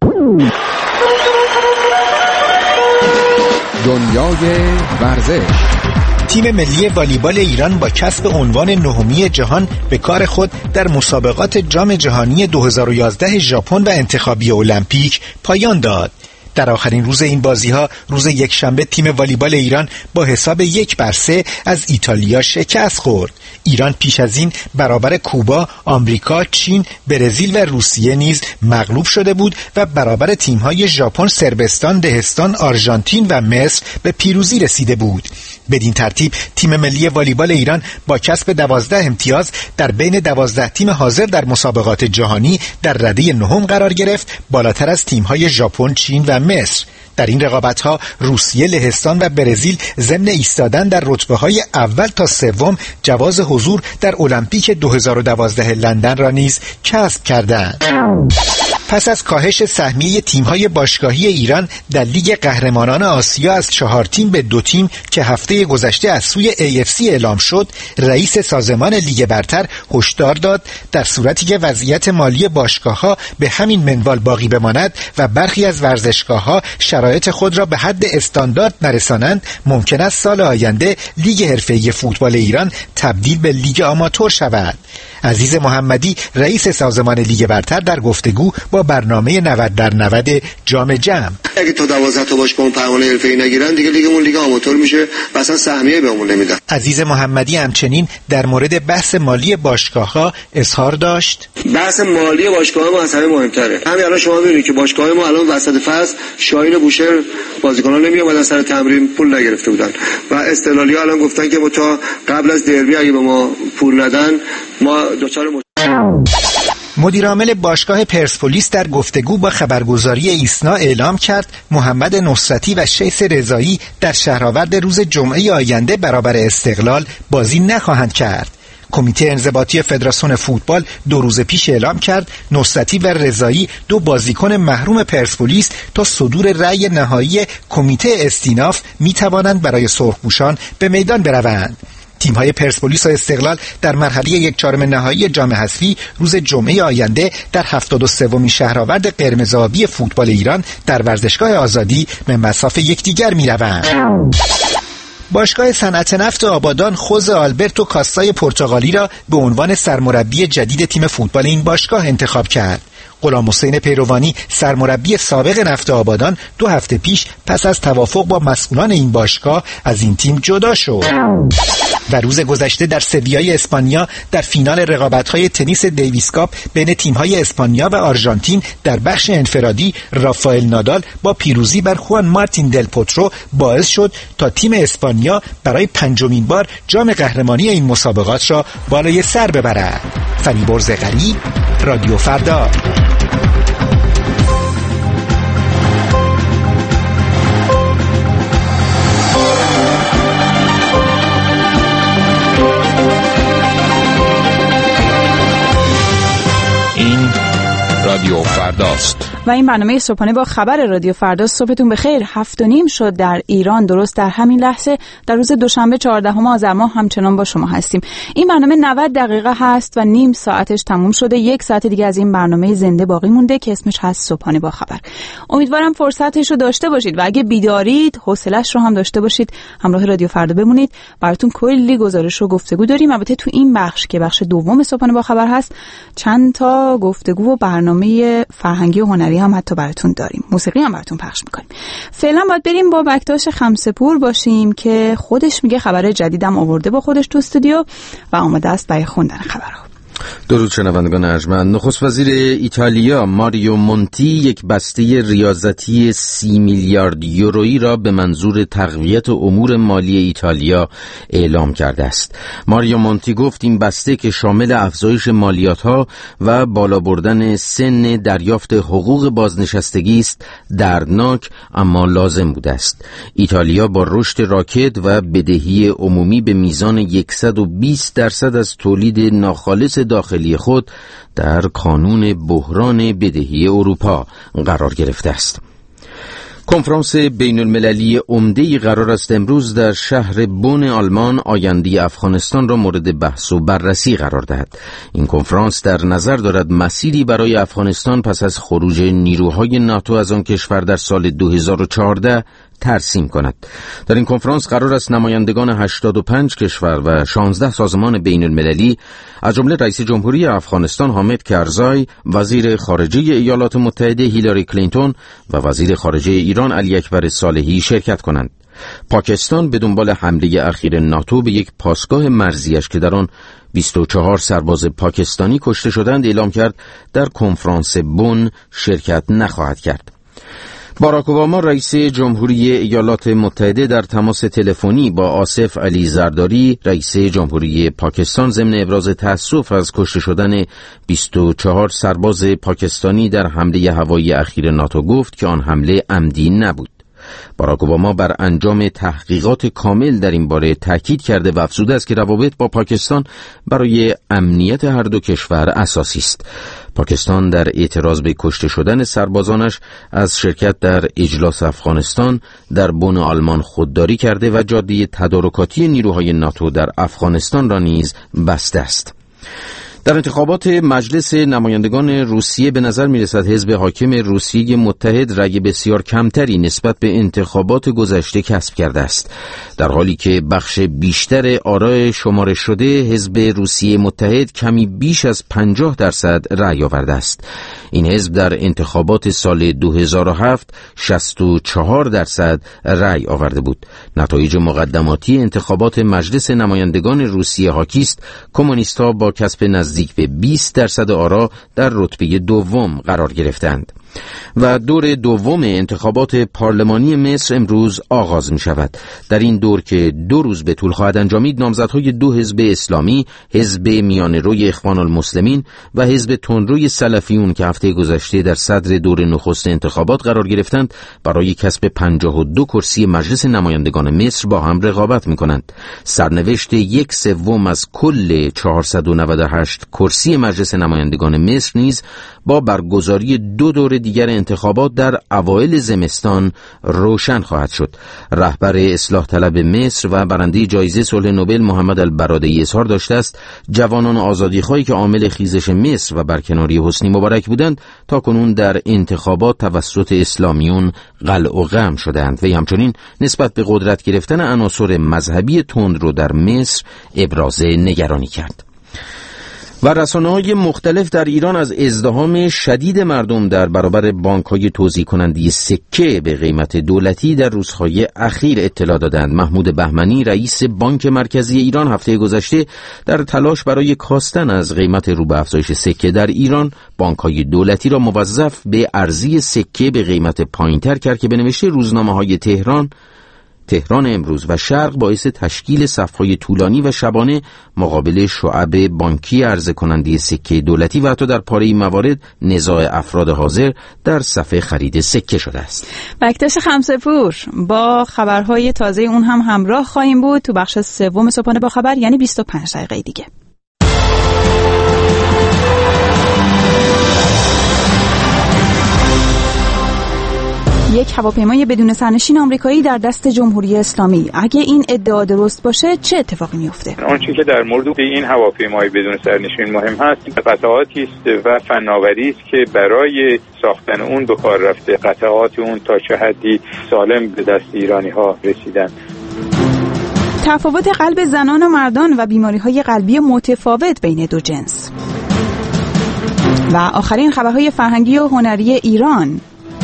دنیای ورزش. تیم ملی والیبال ایران با کسب عنوان نهمی جهان به کار خود در مسابقات جام جهانی 2011 ژاپن و انتخابی المپیک پایان داد. در آخرین روز این بازی‌ها روز یکشنبه تیم والیبال ایران با حساب 1-3 از ایتالیا شکست خورد. ایران پیش از این برابر کوبا، آمریکا، چین، برزیل و روسیه نیز مغلوب شده بود و برابر تیم‌های ژاپن، صربستان، دهستان، آرژانتین و مصر به پیروزی رسیده بود. بدین ترتیب تیم ملی والیبال ایران با کسب 12 امتیاز در بین 12 تیم حاضر در مسابقات جهانی در رده نهم قرار گرفت، بالاتر از تیم‌های ژاپن، چین و مصر. در این رقابت‌ها روسیه، لهستان و برزیل ضمن ایستادن در رتبه‌های اول تا سوم جواز حضور در المپیک 2012 لندن را نیز کسب کردند. پس از کاهش سهمیه تیم‌های باشگاهی ایران در لیگ قهرمانان آسیا از 4 تیم به 2 تیم که هفته گذشته از سوی AFC اعلام شد، رئیس سازمان لیگ برتر هشدار داد در صورتی که وضعیت مالی باشگاه‌ها به همین منوال باقی بماند و برخی از ورزشگاه‌ها شرایط خود را به حد استاندارد نرسانند، ممکن است سال آینده لیگ حرفه‌ای فوتبال ایران تبدیل به لیگ آماتور شود. عزیز محمدی، رئیس سازمان لیگ برتر، در گفتگو با برنامه 90در90 جام جم: اگه تا 12 تا باشگاه پروانه حرفه‌ای نگیرن دیگه لیگمون لیگ آماتور میشه و اصلا سهمیه بهمون نمیدن. عزیز محمدی همچنین در مورد بحث مالی باشگاه‌ها اظهار داشت: بحث مالی باشگاه ما از همه مهمتره. همین الان شما ببینید که باشگاه ما الان وسط فصل شاهین بوشهر بازیکنان نمی‌آمدن سر تمرین، پول نگرفته بودن و استقلالی‌ها الان گفتن که تا قبل از دربی اگه به ما پول ندن ما دوچار مدیر عامل باشگاه پرسپولیس در گفتگو با خبرگزاری ایسنا اعلام کرد محمد نصرتی و شیس رضایی در شهرآورد روز جمعه آینده برابر استقلال بازی نخواهند کرد. کمیته انضباطی فدراسیون فوتبال 2 روز پیش اعلام کرد نصرتی و رضایی، 2 بازیکن محروم پرسپولیس، تا صدور رأی نهایی کمیته استیناف می توانند برای سرخپوشان به میدان بروند. تیم‌های پرسپولیس و استقلال در مرحله 1/4 نهایی جام حذفی روز جمعه آینده در 73مین شهرآورد قرمزآبی فوتبال ایران در ورزشگاه آزادی به مصاف یکدیگر می‌روند. باشگاه صنعت نفت آبادان خوز آلبرتو کاستای پرتغالی را به عنوان سرمربی جدید تیم فوتبال این باشگاه انتخاب کرد. غلام حسین پیروانی، سرمربی سابق نفت آبادان، 2 هفته پیش پس از توافق با مسئولان این باشگاه از این تیم جدا شد. و روز گذشته در سویای اسپانیا در فینال رقابت‌های تنیس دیویس کاپ بین تیم‌های اسپانیا و آرژانتین در بخش انفرادی رافائل نادال با پیروزی بر خوان مارتین دل پوترو باعث شد تا تیم اسپانیا برای 5مین بار جام قهرمانی این مسابقات را بالای سر ببرد. فریبرز غریب، رادیو فردا. این رادیو فرداست و این برنامه صبحانه با خبر رادیو فرداست. صبحتون بخیر. 7:30 شد در ایران. درست در همین لحظه در روز دوشنبه 14 آذر ماه همچنان با شما هستیم. این برنامه 90 دقیقه هست و نیم ساعتش تموم شده. 1 ساعت دیگه از این برنامه زنده باقی مونده که اسمش هست صبحانه با خبر. امیدوارم فرصتش رو داشته باشید و اگه بیدارید حوصله‌اش رو هم داشته باشید همراه رادیو فردا بمونید. براتون کلی گزارش و گفتگو داریم. البته تو این بخش که بخش دوم صبحانه با خبر هست چند تا گفتگو و برنامه فرهنگی و هنری هم حتی براتون داریم. موسیقی هم براتون پخش میکنیم. فعلا باید بریم با بکتاش خمسه‌پور باشیم که خودش میگه خبر جدیدم آورده با خودش تو استودیو و آماده است برای خوندن خبرها. درود شنوندگان ارجمند. نخست وزیر ایتالیا ماریو مونتی یک بسته ریاضتی 30 میلیارد یورویی را به منظور تقویت امور مالی ایتالیا اعلام کرده است. ماریو مونتی گفت این بسته که شامل افزایش مالیات‌ها و بالا بردن سن دریافت حقوق بازنشستگی است دردناک اما لازم بوده است. ایتالیا با رشد راکت و بدهی عمومی به میزان 120% از تولید ناخالص داخلی خود در کانون بحران بدهی اروپا قرار گرفته است. کنفرانس بین المللی عمده‌ای قرار است امروز در شهر بن آلمان آینده افغانستان را مورد بحث و بررسی قرار دهد. این کنفرانس در نظر دارد مسیری برای افغانستان پس از خروج نیروهای ناتو از آن کشور در سال 2014 ترسیم کند. در این کنفرانس قرار است نمایندگان 85 کشور و 16 سازمان بین المللی از جمله رئیس جمهوری افغانستان حامد کرزای، وزیر خارجه ایالات متحده هیلاری کلینتون و وزیر خارجه ایران علی اکبر صالحی شرکت کنند. پاکستان به دنبال حمله اخیر ناتو به یک پاسگاه مرزیش که در آن 24 سرباز پاکستانی کشته شدند اعلام کرد در کنفرانس بن شرکت نخواهد کرد. باراک اوباما رئیس جمهوری ایالات متحده در تماس تلفنی با آصف علی زرداری رئیس جمهوری پاکستان ضمن ابراز تأسف از کشته شدن 24 سرباز پاکستانی در حمله هوایی اخیر ناتو گفت که آن حمله عمدی نبود. باراک اوباما بر انجام تحقیقات کامل در این باره تاکید کرده و افزوده است که روابط با پاکستان برای امنیت هر دو کشور اساسی است. پاکستان در اعتراض به کشته شدن سربازانش از شرکت در اجلاس افغانستان در بن آلمان خودداری کرده و جاده تدارکاتی نیروهای ناتو در افغانستان را نیز بسته است. در انتخابات مجلس نمایندگان روسیه به نظر می‌رسد حزب حاکم روسیه متحد رأی بسیار کمتری نسبت به انتخابات گذشته کسب کرده است، در حالی که بخش بیشتر آرای شمارش شده حزب روسیه متحد کمی بیش از 50% رأی آورده است. این حزب در انتخابات سال 2007 64% رأی آورده بود. نتایج مقدماتی انتخابات مجلس نمایندگان روسیه حاکی است کمونیست‌ها با کسب نزدیک به 20% آرا در رتبه دوم قرار گرفتند. و دور دوم انتخابات پارلمانی مصر امروز آغاز می شود. در این دور که 2 روز به طول خواهد انجامید نامزدهای 2 حزب اسلامی، حزب میانه روی اخوان المسلمین و حزب تندروی سلفیون که هفته گذشته در صدر دور نخست انتخابات قرار گرفتند برای کسب 52 کرسی مجلس نمایندگان مصر با هم رقابت می کنند. سرنوشت 1/3 از کل 498 کرسی مجلس نمایندگان مصر نیز با برگزاری 2 دور دیگر انتخابات در اوایل زمستان روشن خواهد شد. رهبر اصلاح طلب مصر و برنده جایزه صلح نوبل محمد البرادعی اظهار داشته است جوانان آزادیخواهی که عامل خیزش مصر و برکناری حسنی مبارک بودند تاکنون در انتخابات توسط اسلامیون قلع و قم شدند. و همچنین نسبت به قدرت گرفتن عناصر مذهبی تندرو در مصر ابراز نگرانی کرد. و رسانه‌های مختلف در ایران از ازدحام شدید مردم در برابر بانک‌های توزیع کننده سکه به قیمت دولتی در روزهای اخیر اطلاع دادند. محمود بهمنی رئیس بانک مرکزی ایران هفته گذشته در تلاش برای کاستن از قیمت رو به افزایش سکه در ایران بانک‌های دولتی را موظف به ارزی سکه به قیمت پایین‌تر کرد که به نوشته روزنامه‌های تهران امروز و شرق باعث تشکیل صف‌های طولانی و شبانه مقابل شعب بانکی عرضه کننده سکه دولتی و حتی در پاره موارد نزاع افراد حاضر در صف خرید سکه شده است. بکتاش خمسه‌پور با خبرهای تازه اون هم همراه خواهیم بود تو بخش سوم صبحانه با خبر، یعنی 25 دقیقه دیگه. هواپیمای بدون سرنشین آمریکایی در دست جمهوری اسلامی. اگه این ادعا درست باشه چه اتفاقی میفته؟ آنچه که در مورد این هواپیمای بدون سرنشین مهم هست قطعاتی است و فناوری است که برای ساختن اون به کار رفته. قطعات اون تا چه حدی سالم به دست ایرانی‌ها رسیدن. تفاوت قلب زنان و مردان و بیماری‌های قلبی متفاوت بین دو جنس. و آخرین خبرهای فرهنگی و هنری ایران.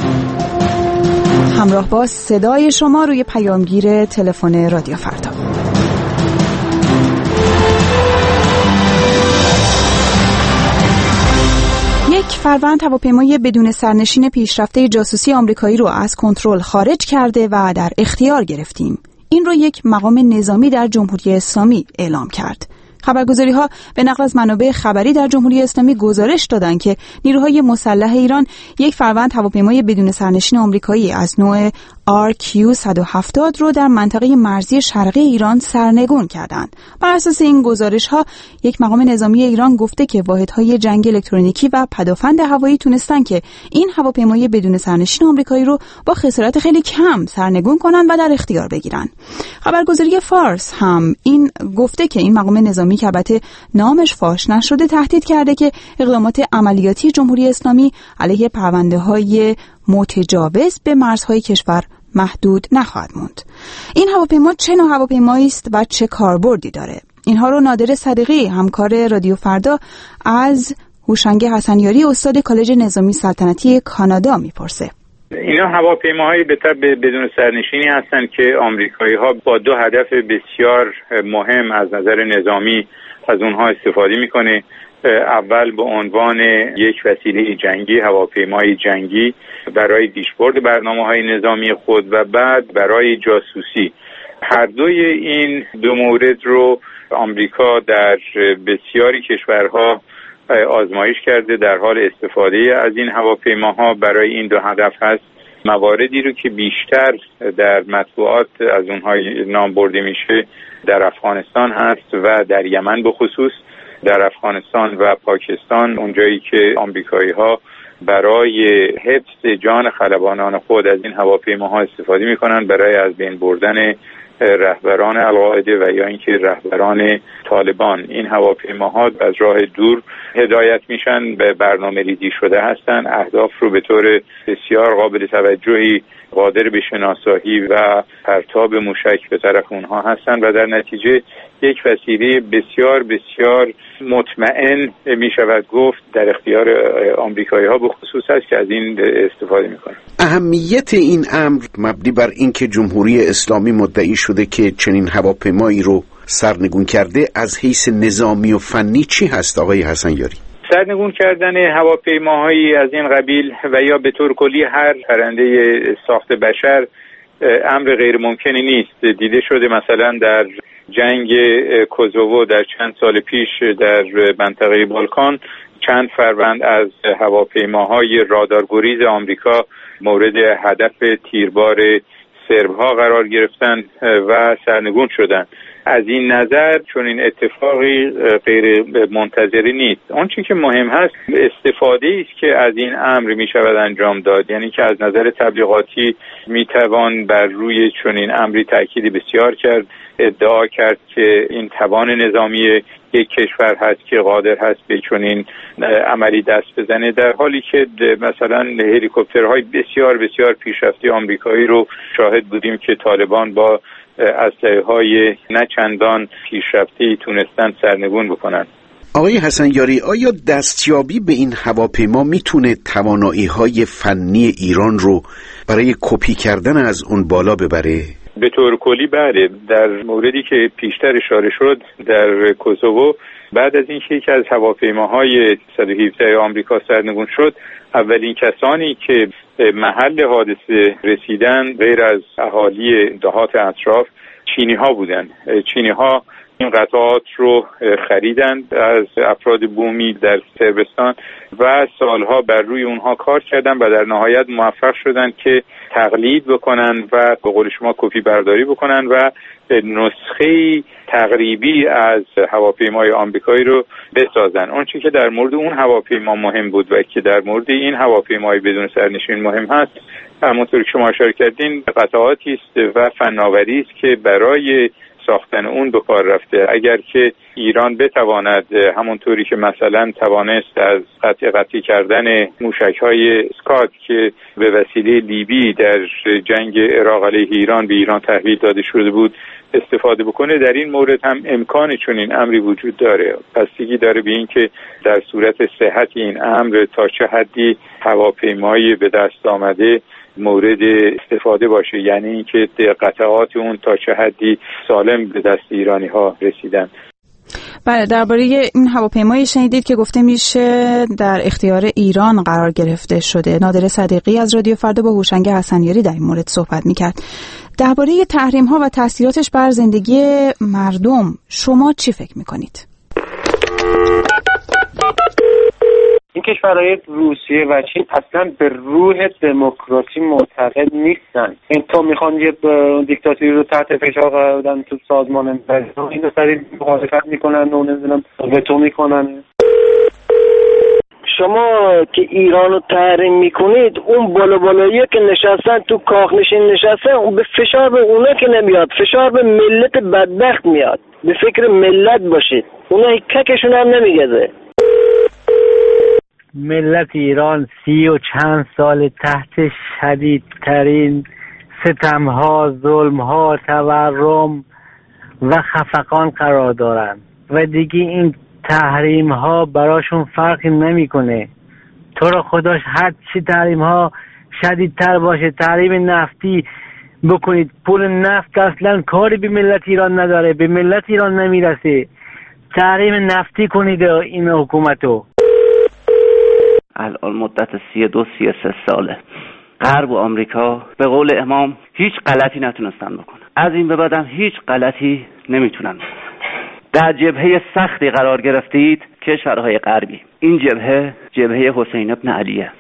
همراه با صدای شما روی پیامگیر تلفن رادیو فردا. یک فروند هواپیمای بدون سرنشین پیشرفته جاسوسی آمریکایی رو از کنترل خارج کرده و در اختیار گرفتیم. این رو یک مقام نظامی در جمهوری اسلامی اعلام کرد. خبرگزاری‌ها به نقل از منابع خبری در جمهوری اسلامی گزارش دادند که نیروهای مسلح ایران یک فروند هواپیمای بدون سرنشین آمریکایی از نوع RQ-170 رو در منطقه مرزی شرقی ایران سرنگون کردند. بر اساس این گزارش‌ها یک مقام نظامی ایران گفته که واحدهای جنگ الکترونیکی و پدافند هوایی تونستن که این هواپیمای بدون سرنشین آمریکایی رو با خسارت خیلی کم سرنگون کنن و در اختیار بگیرن. خبرگزاری فارس هم این گفته که این مقام نظامی که البته نامش فاش نشده تهدید کرده که اقدامات عملیاتی جمهوری اسلامی علیه پرونده‌های متجاوز به مرزهای کشور محدود نخواهد موند. این هواپیما چه نوع هواپیمایی است و چه کاربردی داره؟ اینها رو نادر صدیقی همکار رادیو فردا از هوشنگ حسنیاری استاد کالج نظامی سلطنتی کانادا میپرسه. اینا هواپیماهای به تبع بدون سرنشینی هستند که آمریکایی‌ها با دو هدف بسیار مهم از نظر نظامی از اونها استفاده میکنه. اول به عنوان یک وسیله جنگی، هواپیمای جنگی برای پیشبرد برنامه‌های نظامی خود و بعد برای جاسوسی. هر دوی این دو مورد رو آمریکا در بسیاری کشورها آزمایش کرده، در حال استفاده از این هواپیماها برای این دو هدف هست. مواردی رو که بیشتر در مطبوعات از اونها نام برده میشه در افغانستان هست و در یمن به خصوص. در افغانستان و پاکستان اونجایی که آمریکایی‌ها برای حفظ جان خلبانان خود از این هواپیماها استفاده می‌کنند برای از بین بردن رهبران القاعده و یا اینکه رهبران طالبان. این هواپیماها از راه دور هدایت میشن، به برنامه ریزی شده هستند، اهداف رو به طور بسیار قابل توجهی قادر به شناسایی و پرتاب موشک به طرف اونها هستند و در نتیجه یک وسیله بسیار بسیار مطمئن می شود گفت در اختیار آمریکایی‌ها به خصوص است که از این استفاده می‌کنند. اهمیت این امر مبنی بر اینکه جمهوری اسلامی مدعی شده که چنین هواپیمایی رو سرنگون کرده، از حیث نظامی و فنی چی هست آقای حسنیاری؟ سرنگون کردن هواپیماهایی از این قبیل و یا به طور کلی هر پرنده ساخت بشر امر غیر ممکنی نیست. دیده شده مثلا در جنگ کوزوو در چند سال پیش در منطقه بالکان چند فروند از هواپیماهای رادارگریز آمریکا مورد هدف تیربار سربها قرار گرفتن و سرنگون شدند. از این نظر چون این اتفاقی غیر منتظری نیست. آنچه که مهم هست استفاده است که از این امر می شود انجام داد، یعنی که از نظر تبلیغاتی می توان بر روی چنین امری تأکید بسیار کرد، ادعا کرد که این توان نظامی یک کشور هست که قادر هست به چنین عملی دست بزنه، در حالی که مثلا هلیکوپترهای بسیار بسیار پیشرفته آمریکایی رو شاهد بودیم که طالبان با اسلحه‌های نه چندان پیشرفته‌ای تونستن سرنگون بکنن. آقای حسنیاری، آیا دستیابی به این هواپیما میتونه توانایی‌های فنی ایران رو برای کپی کردن از اون بالا ببره؟ به طور کلی بله. در موردی که پیشتر اشاره شد در کوزوو، بعد از اینکه یکی از هواپیماهای 117 آمریکا سرنگون شد، اولین کسانی که محل حادثه رسیدن غیر از اهالی دهات اطراف چینی ها بودن. چینی ها این قطعات رو خریدند از افراد بومی در صربستان و سالها بر روی اونها کار کردن و در نهایت موفق شدن که تقلید بکنن و به قول شما کپی برداری بکنن و نسخه تقریبی از هواپیمای آمریکایی رو بسازن. اون چیزی که در مورد اون هواپیما مهم بود و که در مورد این هواپیمای بدون سرنشین مهم هست، همونطور که شما اشاره کردین، قطعاتی است و فناوری است که برای ساختن اون به کار رفته. اگر که ایران بتواند همونطوری که مثلا توانست از قطعی کردن موشک‌های اسکات که به وسیله لیبی در جنگ عراق علیه ایران به ایران تحویل داده شده بود استفاده بکنه، در این مورد هم امکان چنین امری وجود داره. بستگی داره به این که در صورت صحت این امر تا چه حدی هواپیمایی به دست آمده مورد استفاده باشه، یعنی اینکه قطعات اون تا چه حدی سالم به دست ایرانی ها رسیدن. بله، درباره این هواپیمایی شنیدید که گفته میشه در اختیار ایران قرار گرفته شده. نادر صدیقی از رادیو فردا با هوشنگ حسنیاری در این مورد صحبت میکرد. درباره تحریم ها و تاثیراتش بر زندگی مردم شما چی فکر میکنید؟ این کشورهای روسیه و چین اصلا به روح دموکراسی معتقد نیستن. این تو میخوان یه دیکتاتوری رو تحت فشار قرار بدن تو سازمان ملل، اینو سریع مخالفت میکنن و نمیدونم وتو میکنن. شما که ایران رو تحریم میکنید، اون بالایی که نشستن تو کاخ نشین نشستن، اون به فشار به اونا که نمیاد، فشار به ملت بدبخت میاد. به فکر ملت باشید، اونا ککشون هم نمیگذه. ملت ایران 30 و چند سال تحت شدیدترین ستمها، ظلمها، تورم و خفقان قرار دارن و دیگه این تحریم ها براشون فرقی نمیکنه. تو رو خداش هر چی تحریم ها شدیدتر باشه، تحریم نفتی بکنید، پول نفت اصلا کاری به ملت ایران نداره، به ملت ایران نمیرسه. تحریم نفتی کنید این حکومتو. الان مدت 32-33 ساله غرب و آمریکا به قول امام هیچ غلطی نتونستن بکنن، از این به بعدم هیچ غلطی نمیتونن. در جبهه سختی قرار گرفتید کشورهای غربی. این جبهه حسین ابن علیه.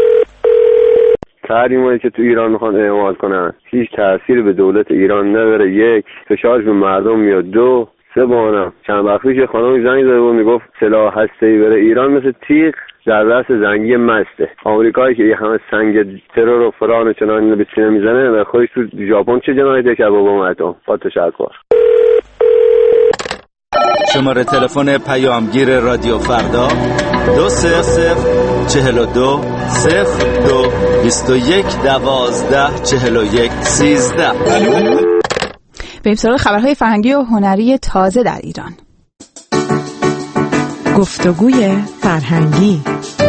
تحریمایی که تو ایران میخوان اعمال کنن هیچ تأثیری به دولت ایران نداره. یک، فشارش به مردم میاد. دو، سه بانم چند وقت پیش خانمی زنگ زده بود میگفت سلاح هسته‌ای بره ایران مثل تیغ در دست زنگی مسته. آمریکایی که یه همه سنگ ترور و فران و چنان به سینه میزنه و خودش تو ژاپن چه جنایتی کرد با بمب اتم. با تشکر. شماره تلفن پیامگیر رادیو فردا 20042 02 21 12 41 13. بریم سراغ خبرهای فرهنگی و هنری تازه در ایران. گفتگوی فرهنگی.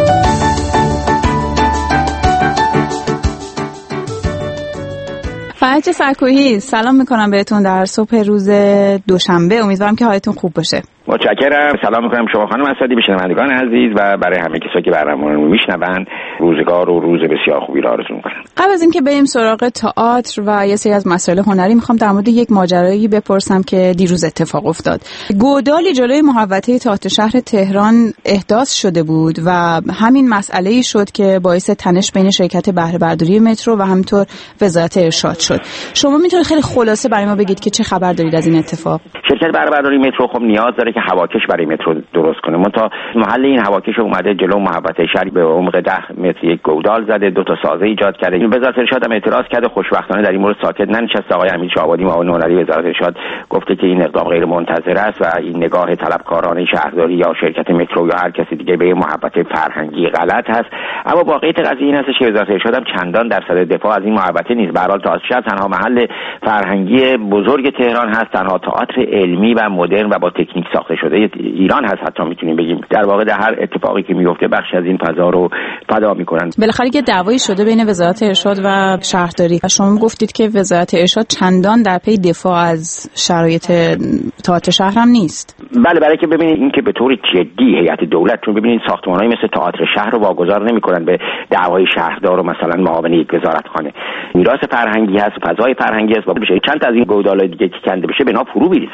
فرج سرکوهی، سلام میکنم بهتون در صبح روز دوشنبه. امیدوارم که حالتون خوب باشه. متشکرم. سلام میکنم شما خانم اسدی، به شنوندگان عزیز و برای همه کسایی که برنامه رو میشنوند روزگار و روز بسیار خوبی را آرزو میکنم. قبل از اینکه بریم سراغ تئاتر و یه سری از مسائل هنری، میخوام در مورد یک ماجرایی بپرسم که دیروز اتفاق افتاد. گودالی جلوی محوطه تئاتر شهر تهران احداث شده بود و همین مسئله‌ای شد که باعث تنش بین شرکت بهره برداری مترو و همینطور وزارت ارشاد شد. شما میتونید خیلی خلاصه برای ما بگید که چه خبر دارید از این اتفاق؟ شرکت بهره برداری مترو خب نیاز داره که هواکش برای مترو درست کنه. منتها محل این هواکش اومده جلو محوطه شهر به عمق 10 متر یک گودال زده، 2 تا سازه ایجاد کرده. وزارت ارشاد هم اعتراض کرده، خوشبختانه در این مورد ساکت ننشسته. آقای امیر شاهآبادی معاون هنری وزارت ارشاد گفته که این اقدام غیر منتظره است و این نگاه طلبکارانه شهرداری یا شرکت مترو یا هر کسی دیگه به محوطه فرهنگی غلط هست. اما واقعیت قضیه این است که وزارت ارشاد هم چندان در صدد دفاع از این محوطه نیست. به هر حال تئاتر شهر تنها محل فرهنگی بزرگ تهران هست، تنها تئاتر علمی و مدرن و با تکنیک ساخته شده ایران هست. حتی میتونیم بگیم در واقع در هر اتفاقی که میفته بخشی از این فضا رو فدا میکنن. بالاخره یه دعوایی شده بین وزارت ارشاد و شهرداری و شما گفتید که وزارت ارشاد چندان در پی دفاع از شرایط تئاتر شهر هم نیست. بله، برای که ببینید این که به طور جدی هیئت دولت، چون ببینید ساختمان‌های مثل تئاتر شهر رو واگذار نمی‌کنن به دعوای شهردار و مثلا معاون یک وزارتخانه. میراث فرهنگی هست، فضای فرهنگی است و بشه چند تا از این گودالای دیگه که کنده بشه بنا فرو بریزه.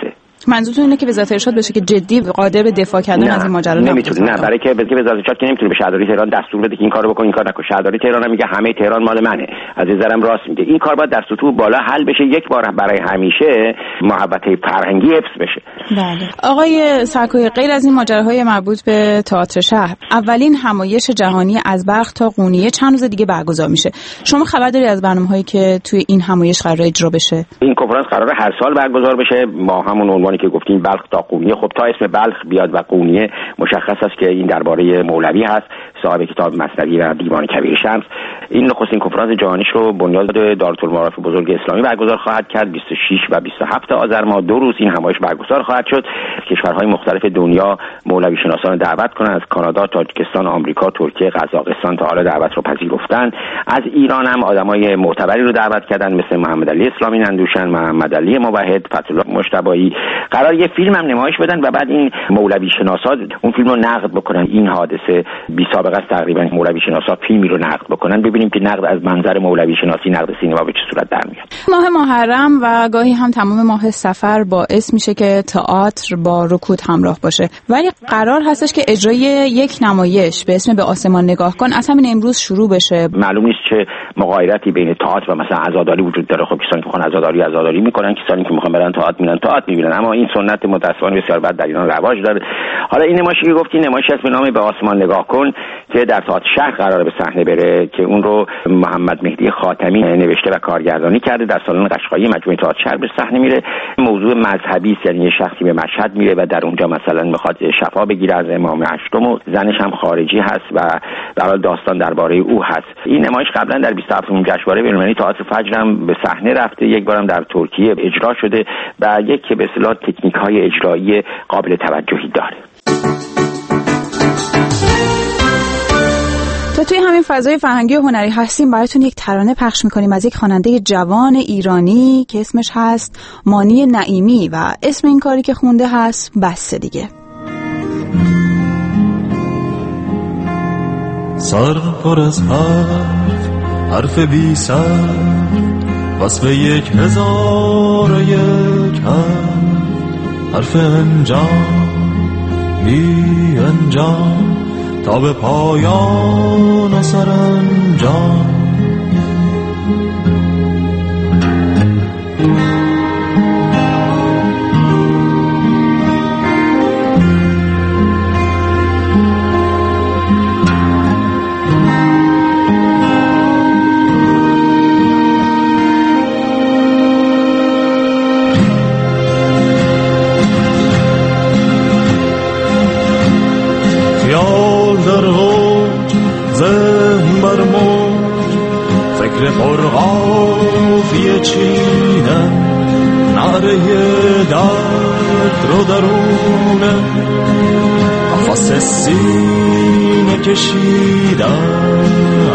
منظورتون اینه که وزارت ارشاد بشه که جدی قادر به دفاع کردن از این ماجرا نمیتونه. نه، برای که وزارت ارشاد که نمیتونه به شهرداری تهران دستور بده که این کارو بکن این کار نکن. شهرداری تهران میگه همه تهران مال منه، از این نظرم راست میگه. این کار باید در سطوح بالا حل بشه، یک بار برای همیشه محبت فرهنگی حفظ بشه. بله. آقای سرکوی، غیر از این ماجراهای مربوط به تئاتر شهر، اولین همایش جهانی از بلخ تا قونیه چند روز دیگه برگزار میشه. شما خبر داری از برنامه‌هایی که توی این همایش قرار اجرا بشه؟ این کنفرانس قراره هر سال برگزار بشه با همون عنوانی که گفتین، بلخ تا قونیه. خب تا اسم بلخ بیاد و قونیه مشخص است که این درباره مولوی هست، صاحب کتاب مثنوی و دیوان کبیر شمس. این نخستین کنفرانس جهانیش رو بنیاد دارالمعارف بزرگ اسلامی برگزار خواهد کرد. 26 و 27 آذر ماه 2 روز این همایش برگزار خواهد شد. کشورهای مختلف دنیا مولوی شناسان دعوت کنند، از کانادا، تاجیکستان، آمریکا، ترکیه، قزاقستان تا حالا دعوت رو پذیرفتن. از ایران هم آدمای معتبری رو دعوت کردن، مثل محمد علی اسلامی نندوشن، محمد علی موحد، فتح‌الله مجتبی. قرار یه فیلم هم نمایش بدن و بعد این مولوی شناسا اون فیلم رو نقد بکنن. این حادثه بی سابقه است تقریبا. مولوی شناسا فیلمی رو نقد بکنن، ببینیم که نقد از منظر مولوی شناسی، نقد سینما به چه صورت در میاد. ماه محرم و گاهی هم تمام ماه صفر باعث میشه که تئاتر با رکود همراه باشه، ولی قرار هستش که اجرای یک نمایش به اسم به آسمان نگاه کن از همین امروز شروع بشه. معلوم نیست چه مغایرتی بین تئاتر و مثلا عزاداری وجود داره. خب کسانی که میخوان عزاداری میکنن، کسانی که میخوان برن تئاتر میرن تئاتر میبینن، اما این سنت متأسفانه بسیار بد در ایران رواج داره. حالا این نمایشی که گفتی نمایش است به نام به آسمان نگاه کن که در تئاتر شهر قراره به صحنه بره، که اون رو محمد مهدی خاتمی نوشته و کارگردانی کرده. در سالن قشقایی مجموعه تئاتر شهر به صحنه میره. موضوع مذهبی است، یعنی یه شخصی به مشهد میره و در اونجا مثلا میخواد شفا بگیره از امام هشتم و زنش هم خارجی هست و در حال داستان درباره او هست. این نمایش قبلا در 27م جشنواره بین‌المللی تئاتر فجر هم به صحنه رفته، یک بارم در ترکیه اجرا شده و یک که به اصطلاح تکنیک‌های اجرایی قابل توجهی داره. تا توی همین فضای فرهنگی و هنری هستیم، براتون یک ترانه پخش میکنیم از یک خواننده جوان ایرانی که اسمش هست مانی نعیمی و اسم این کاری که خونده هست بس دیگه. سر پر از حرف بی سر، وصف 1001 حرف انجام بی انجام تا به پایان و سرانجام. پرقافیه چینه نعره درد رو درونه قفس سینه کشیدن.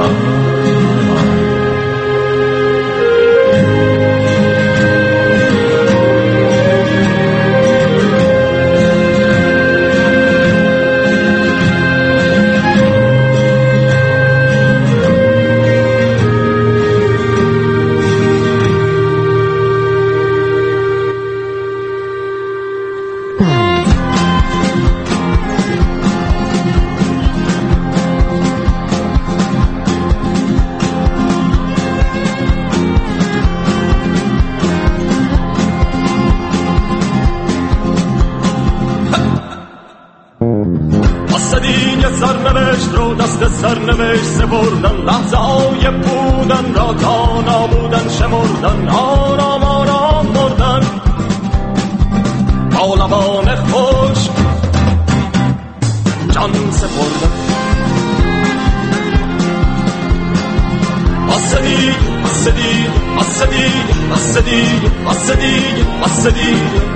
سرنوشت سپردن، لحظه های بودن را تا نابودن شمردن، آرام آرام مردن با لبان خوش جان سپردن. بسه دیگه بسه دیگه بسه دیگه بسه دیگه بسه دیگه بسه دیگه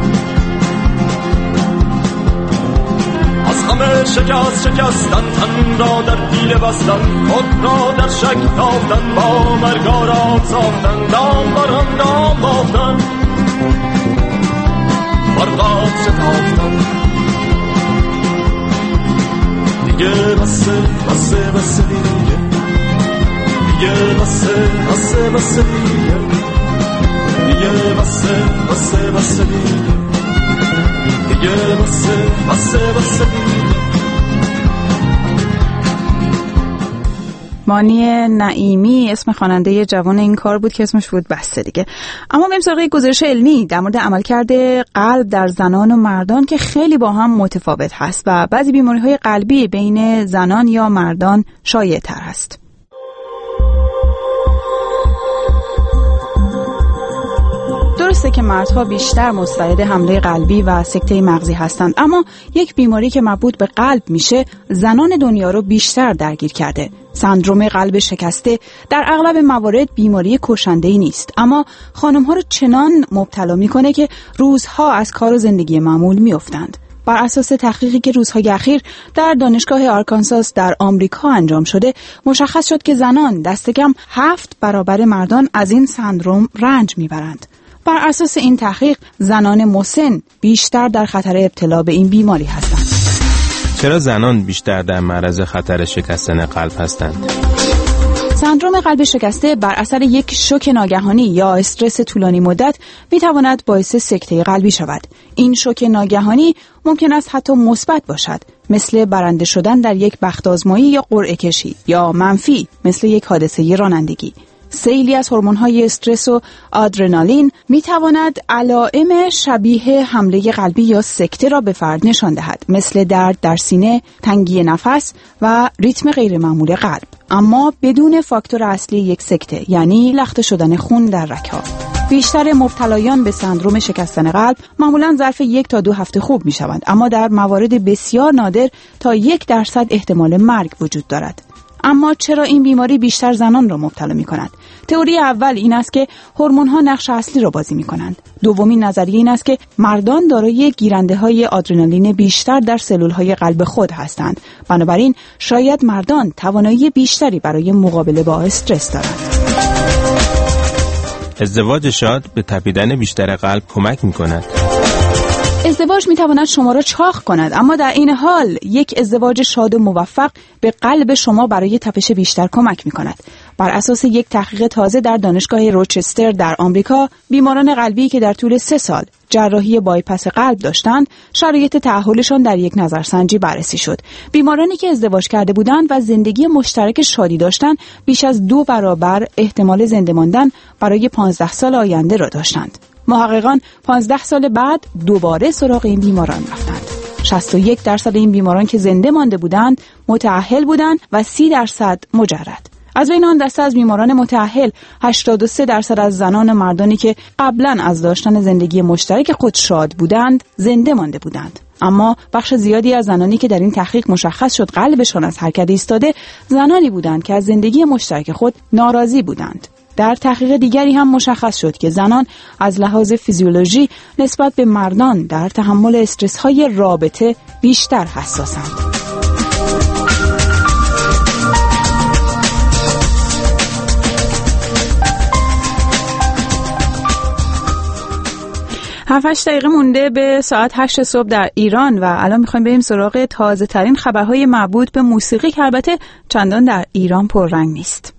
همه شکستن، تن را در پیله بستن، خود را در شک تافتن، با مرگ آرام ساختن، دام بران دام بافتن، برقات شتافتن. دیگه بسه بسه بسه دیگه، دیگه بسه بسه بسه دیگه، دیگه بسه بسه بسه دیگه، دیگه بسه مانی نعیمی اسم خواننده جوان این کار بود که اسمش بود بسته دیگه. اما بریم سراغ گزارش علمی در مورد عملکرد قلب در زنان و مردان که خیلی با هم متفاوت هست و بعضی بیماری‌های قلبی بین زنان یا مردان شایع‌تر هست. درسته که مردها بیشتر مستعد حمله قلبی و سکته مغزی هستند، اما یک بیماری که مربوط به قلب میشه زنان دنیا رو بیشتر درگیر کرده. سندروم قلب شکسته در اغلب موارد بیماری کشنده‌ای نیست، اما خانم‌ها رو چنان مبتلا میکنه که روزها از کار و زندگی معمول میافتند. بر اساس تحقیقی که روزهای اخیر در دانشگاه آرکانساس در آمریکا انجام شده، مشخص شد که زنان دست کم 7 برابر مردان از این سندروم رنج میبرند. بر اساس این تحقیق زنان مسن بیشتر در خطر ابتلا به این بیماری هستند. چرا زنان بیشتر در معرض خطر شکستن قلب هستند؟ سندروم قلب شکسته بر اثر یک شوک ناگهانی یا استرس طولانی مدت میتواند باعث سکته قلبی شود. این شوک ناگهانی ممکن است حتی مثبت باشد، مثل برنده شدن در یک بخت آزمایی یا قرعه کشی، یا منفی، مثل یک حادثه رانندگی. سیلی از هورمون‌های استرس و آدرنالین می‌تواند علائم شبیه حمله قلبی یا سکته را به فرد نشان دهد، مثل درد در سینه، تنگی نفس و ریتم غیرمعمول قلب، اما بدون فاکتور اصلی یک سکته، یعنی لخته شدن خون در رگ‌ها. بیشتر مبتلایان به سندروم شکستن قلب معمولاً ظرف 1 تا 2 هفته خوب می‌شوند، اما در موارد بسیار نادر تا 1% احتمال مرگ وجود دارد. اما چرا این بیماری بیشتر زنان را مبتلا می‌کند؟ تئوری اول این است که هورمون‌ها نقش اصلی را بازی می‌کنند. دومین نظریه این است که مردان دارای گیرنده‌های آدرنالین بیشتر در سلول‌های قلب خود هستند. بنابراین شاید مردان توانایی بیشتری برای مقابله با استرس دارند. ازدواج شاد به تپیدن بیشتر قلب کمک می‌کند. ازدواج میتواند شما را چاق کند، اما در این حال یک ازدواج شاد و موفق به قلب شما برای تپش بیشتر کمک میکند. بر اساس یک تحقیق تازه در دانشگاه روچستر در آمریکا، بیماران قلبی که در طول 3 سال جراحی بایپاس قلب داشتند، شرایط تأهلشان در یک نظرسنجی بررسی شد. بیمارانی که ازدواج کرده بودند و زندگی مشترک شادی داشتند، بیش از 2 برابر احتمال زنده ماندن برای 15 سال آینده را داشتند. محققان 15 سال بعد دوباره سراغ این بیماران رفتند. 61% این بیماران که زنده مانده بودند متأهل بودند و 30% مجرد. از بین آن دسته از بیماران متأهل 83% از زنان و مردانی که قبلا از داشتن زندگی مشترک خود شاد بودند زنده مانده بودند. اما بخش زیادی از زنانی که در این تحقیق مشخص شد قلبشان از حرکت ایستاده، زنانی بودند که از زندگی مشترک خود ناراضی بودند. در تحقیق دیگری هم مشخص شد که زنان از لحاظ فیزیولوژی نسبت به مردان در تحمل استرس‌های رابطه بیشتر حساسند. هفتش دقیقه مونده به ساعت 8 صبح در ایران و الان میخوایم بریم سراغ تازه ترین خبرهای مربوط به موسیقی که البته چندان در ایران پررنگ نیست.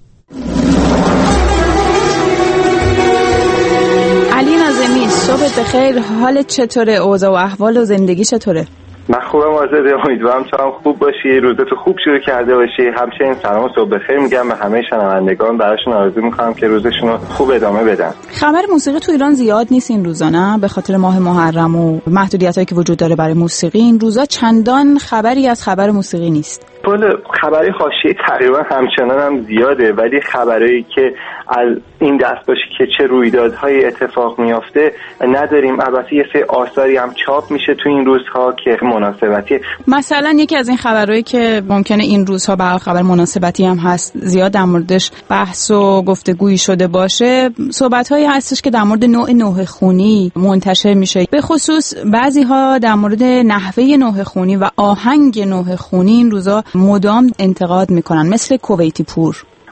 علی ناظمی، صبح بخیر. حالت چطوره؟ اوضاع و احوال و زندگی چطوره؟ من خوبم آزاده، امیدوارم تو هم خوب باشی، روزتو خوب شروع کرده باشی. همچنین سلام و صبح بخیر میگم به همه شنوندگان، براشون آرزو میکنم که روزشون رو خوب ادامه بدن. خبر موسیقی تو ایران زیاد نیست این روزا، نه؟ به خاطر ماه محرم و محدودیتایی که وجود داره برای موسیقی این روزا چندان خبری از خبر موسیقی نیست. خبرهای حاشیه‌ای تقریبا همچنان هم زیاده، ولی خبرایی که از این دست باشه که چه رویدادهای اتفاق میافته نداریم. البته یه سری آثاری هم چاپ میشه تو این روزها که مناسبتی. مثلا یکی از این خبرهایی که ممکنه این روزها به خبر مناسبتی هم هست زیاد در موردش بحث و گفتگویی شده باشه، صحبت‌هایی هستش که در مورد نوع نوحه خونی منتشر میشه. به خصوص بعضی‌ها در مورد نحوه نوحه خونی و آهنگ نوحه خونی این روزا مدام انتقاد میکنن، مثل کویتی پور.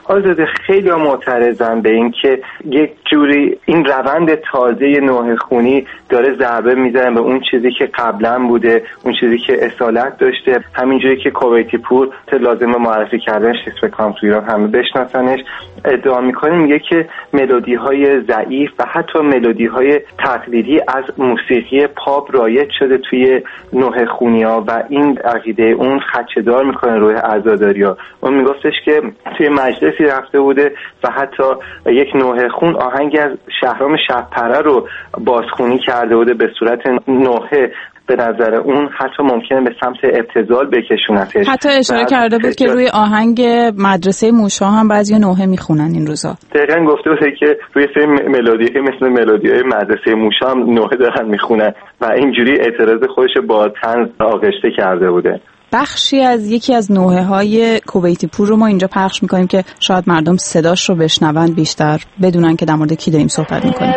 آزاده خیلی معترضن به این که یک جوری این روند تازه نوح خونی داره ضربه میزنه به اون چیزی که قبلا بوده، اون چیزی که اصالت داشته. همینجوری که کویتی پور لازمه معرفی کردنش اسم کام تو ایران همه بشناسنش، ادعا میکنه میگه که ملودی های ضعیف و حتی ملودی های تقلیدی از موسیقی پاپ رایج شده توی نوح خونی‌ها و این عقیده اون خدشه‌دار میکنه روی عزاداری‌ها. اون میگفتش که توی مجلسی رفته بوده و حتی یک نوح خون آهنگی از شهرام شب‌پره رو بازخوانی کرده بوده به صورت نوحه. به نظر اون حتی ممکنه به سمت ابتذال بکشونتش. حتی اشاره کرده بود که روی آهنگ مدرسه موشا هم بعضی نوحه میخونن این روزا. دقیقاً گفته بود که روی سری ملودی مثل ملودی‌های مدرسه موشا هم نوحه دارن میخونن و اینجوری اعتراض خودش با طنز آغشته کرده بوده. بخشی از یکی از نوحه‌های کویتی پور رو ما اینجا پخش می‌کنیم که شاید مردم صداش رو بشنون بیشتر بدونن که در مورد کی داریم صحبت می‌کنیم.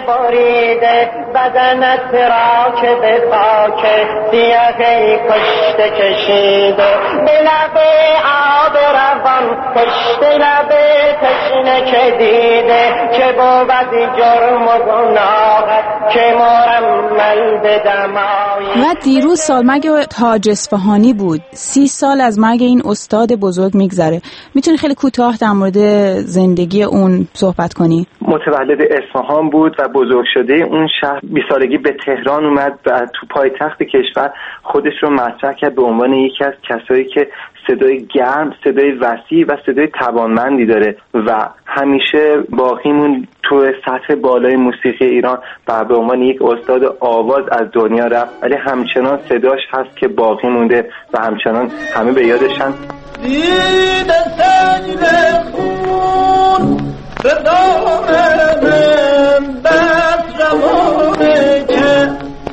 بدنت را که به خاک سیاهی کشت کشیده به لب آب روان کشت لب تشنه که دیده که بود جرم و گناه که مرمل به دمایی. و دیروز سالمرگ تاج اصفهانی بود. 30 سال از مرگ این استاد بزرگ میگذره. میتونی خیلی کوتاه در مورد زندگی اون صحبت کنی؟ متولد اصفهان بود و بزرگ شده اون شهر. 20 سالگی به تهران اومد و تو پایتخت کشور خودش رو مطرح کرد به عنوان یکی از کسایی که صدای گرم، صدای وسیع و صدای توانمندی داره و همیشه باقیمون تو سطح بالای موسیقی ایران و به عنوان یک استاد آواز از دنیا رفت، ولی همچنان صداش هست که باقی مونده و همچنان همه به یادشن. دیده سیل خون به دامن بس روانه که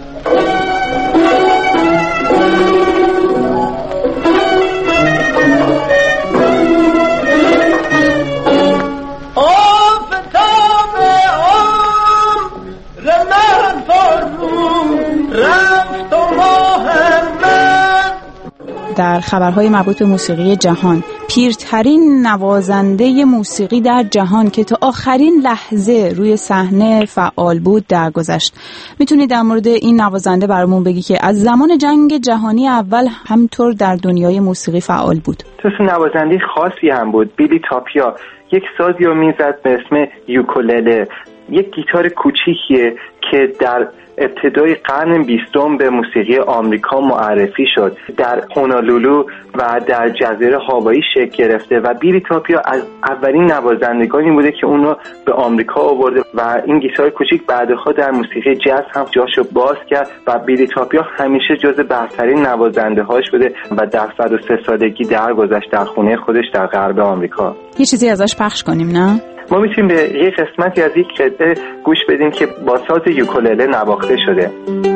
در خبرهای مربوط به موسیقی جهان، پیرترین نوازنده موسیقی در جهان که تا آخرین لحظه روی صحنه فعال بود درگذشت. میتونی در مورد این نوازنده برامون بگی که از زمان جنگ جهانی اول همطور در دنیای موسیقی فعال بود؟ نوازنده خاصی هم بود. بیلی تاپیا یک سازی رو میزد به اسم یوکولله، یک گیتار کوچیکیه که در ابتدای قرن 20 به موسیقی آمریکا معرفی شد. در هونولولو و در جزیره هاوایی شکل گرفته و بیلی تاپیا از اولین نوازندگانی بوده که اون رو به آمریکا آورده و این گیتار کوچیک بعدها در موسیقی جاز هم جاشو باز کرد و بیلی تاپیا همیشه جز برترین نوازنده هاش بوده و در 103 سالگی درگذشت در خونه خودش در غرب آمریکا. یه چیزی ازش پخش کنیم نه؟ ما میتونیم به یک قسمتی از یک قطعه گوش بدیم که با ساز یوکولله نواخته شده.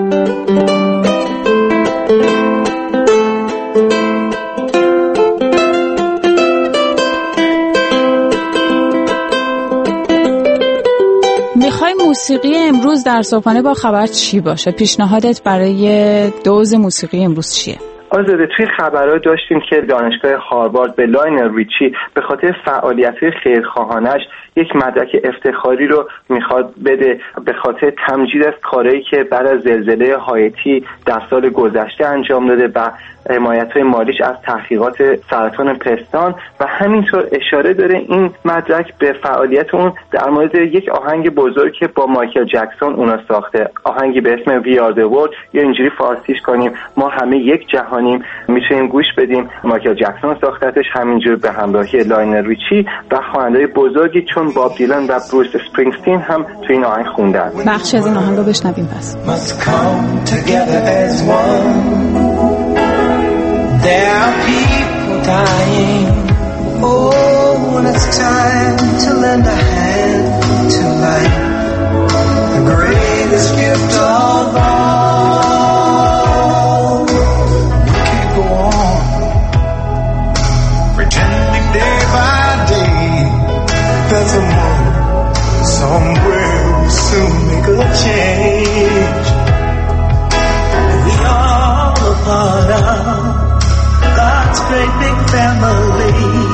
میخوای موسیقی امروز در صبحانه با خبر چی باشه؟ پیشنهادت برای دوز موسیقی امروز چیه؟ آزاده، توی خبرها داشتیم که دانشگاه هاروارد به لاینر ریچی به خاطر فعالیت‌های خیرخواهانش یک مدرک افتخاری رو میخواد بده به خاطر تمجید از کارهایی که بعد از زلزله هایتی در سال گذشته انجام داده و حمایت‌های مالیش از تحقیقات سرطان پستان و همینطور اشاره داره این مدرک به فعالیت اون در مورد یک آهنگ بزرگ که با مایکل جکسون اونا ساخته، آهنگی به اسم We Are The World، یا اینجوری فارسیش کنیم ما همه یک جهانیم. میتونیم گوش بدیم. مایکل جکسون ساختتش همینجور به همراهی لاینر ریچی و خواننده‌های بزرگی چون باب دیلن و بروس اسپرینگستین هم تو این آهنگ خوندن. بخش از این آهنگ رو بشنویم پس. There are people dying. Oh, when it's time to lend a hand to life, the greatest gift of all. We can't go on pretending day by day there's a moment somewhere we'll soon make a change. We are a part of God's great big family.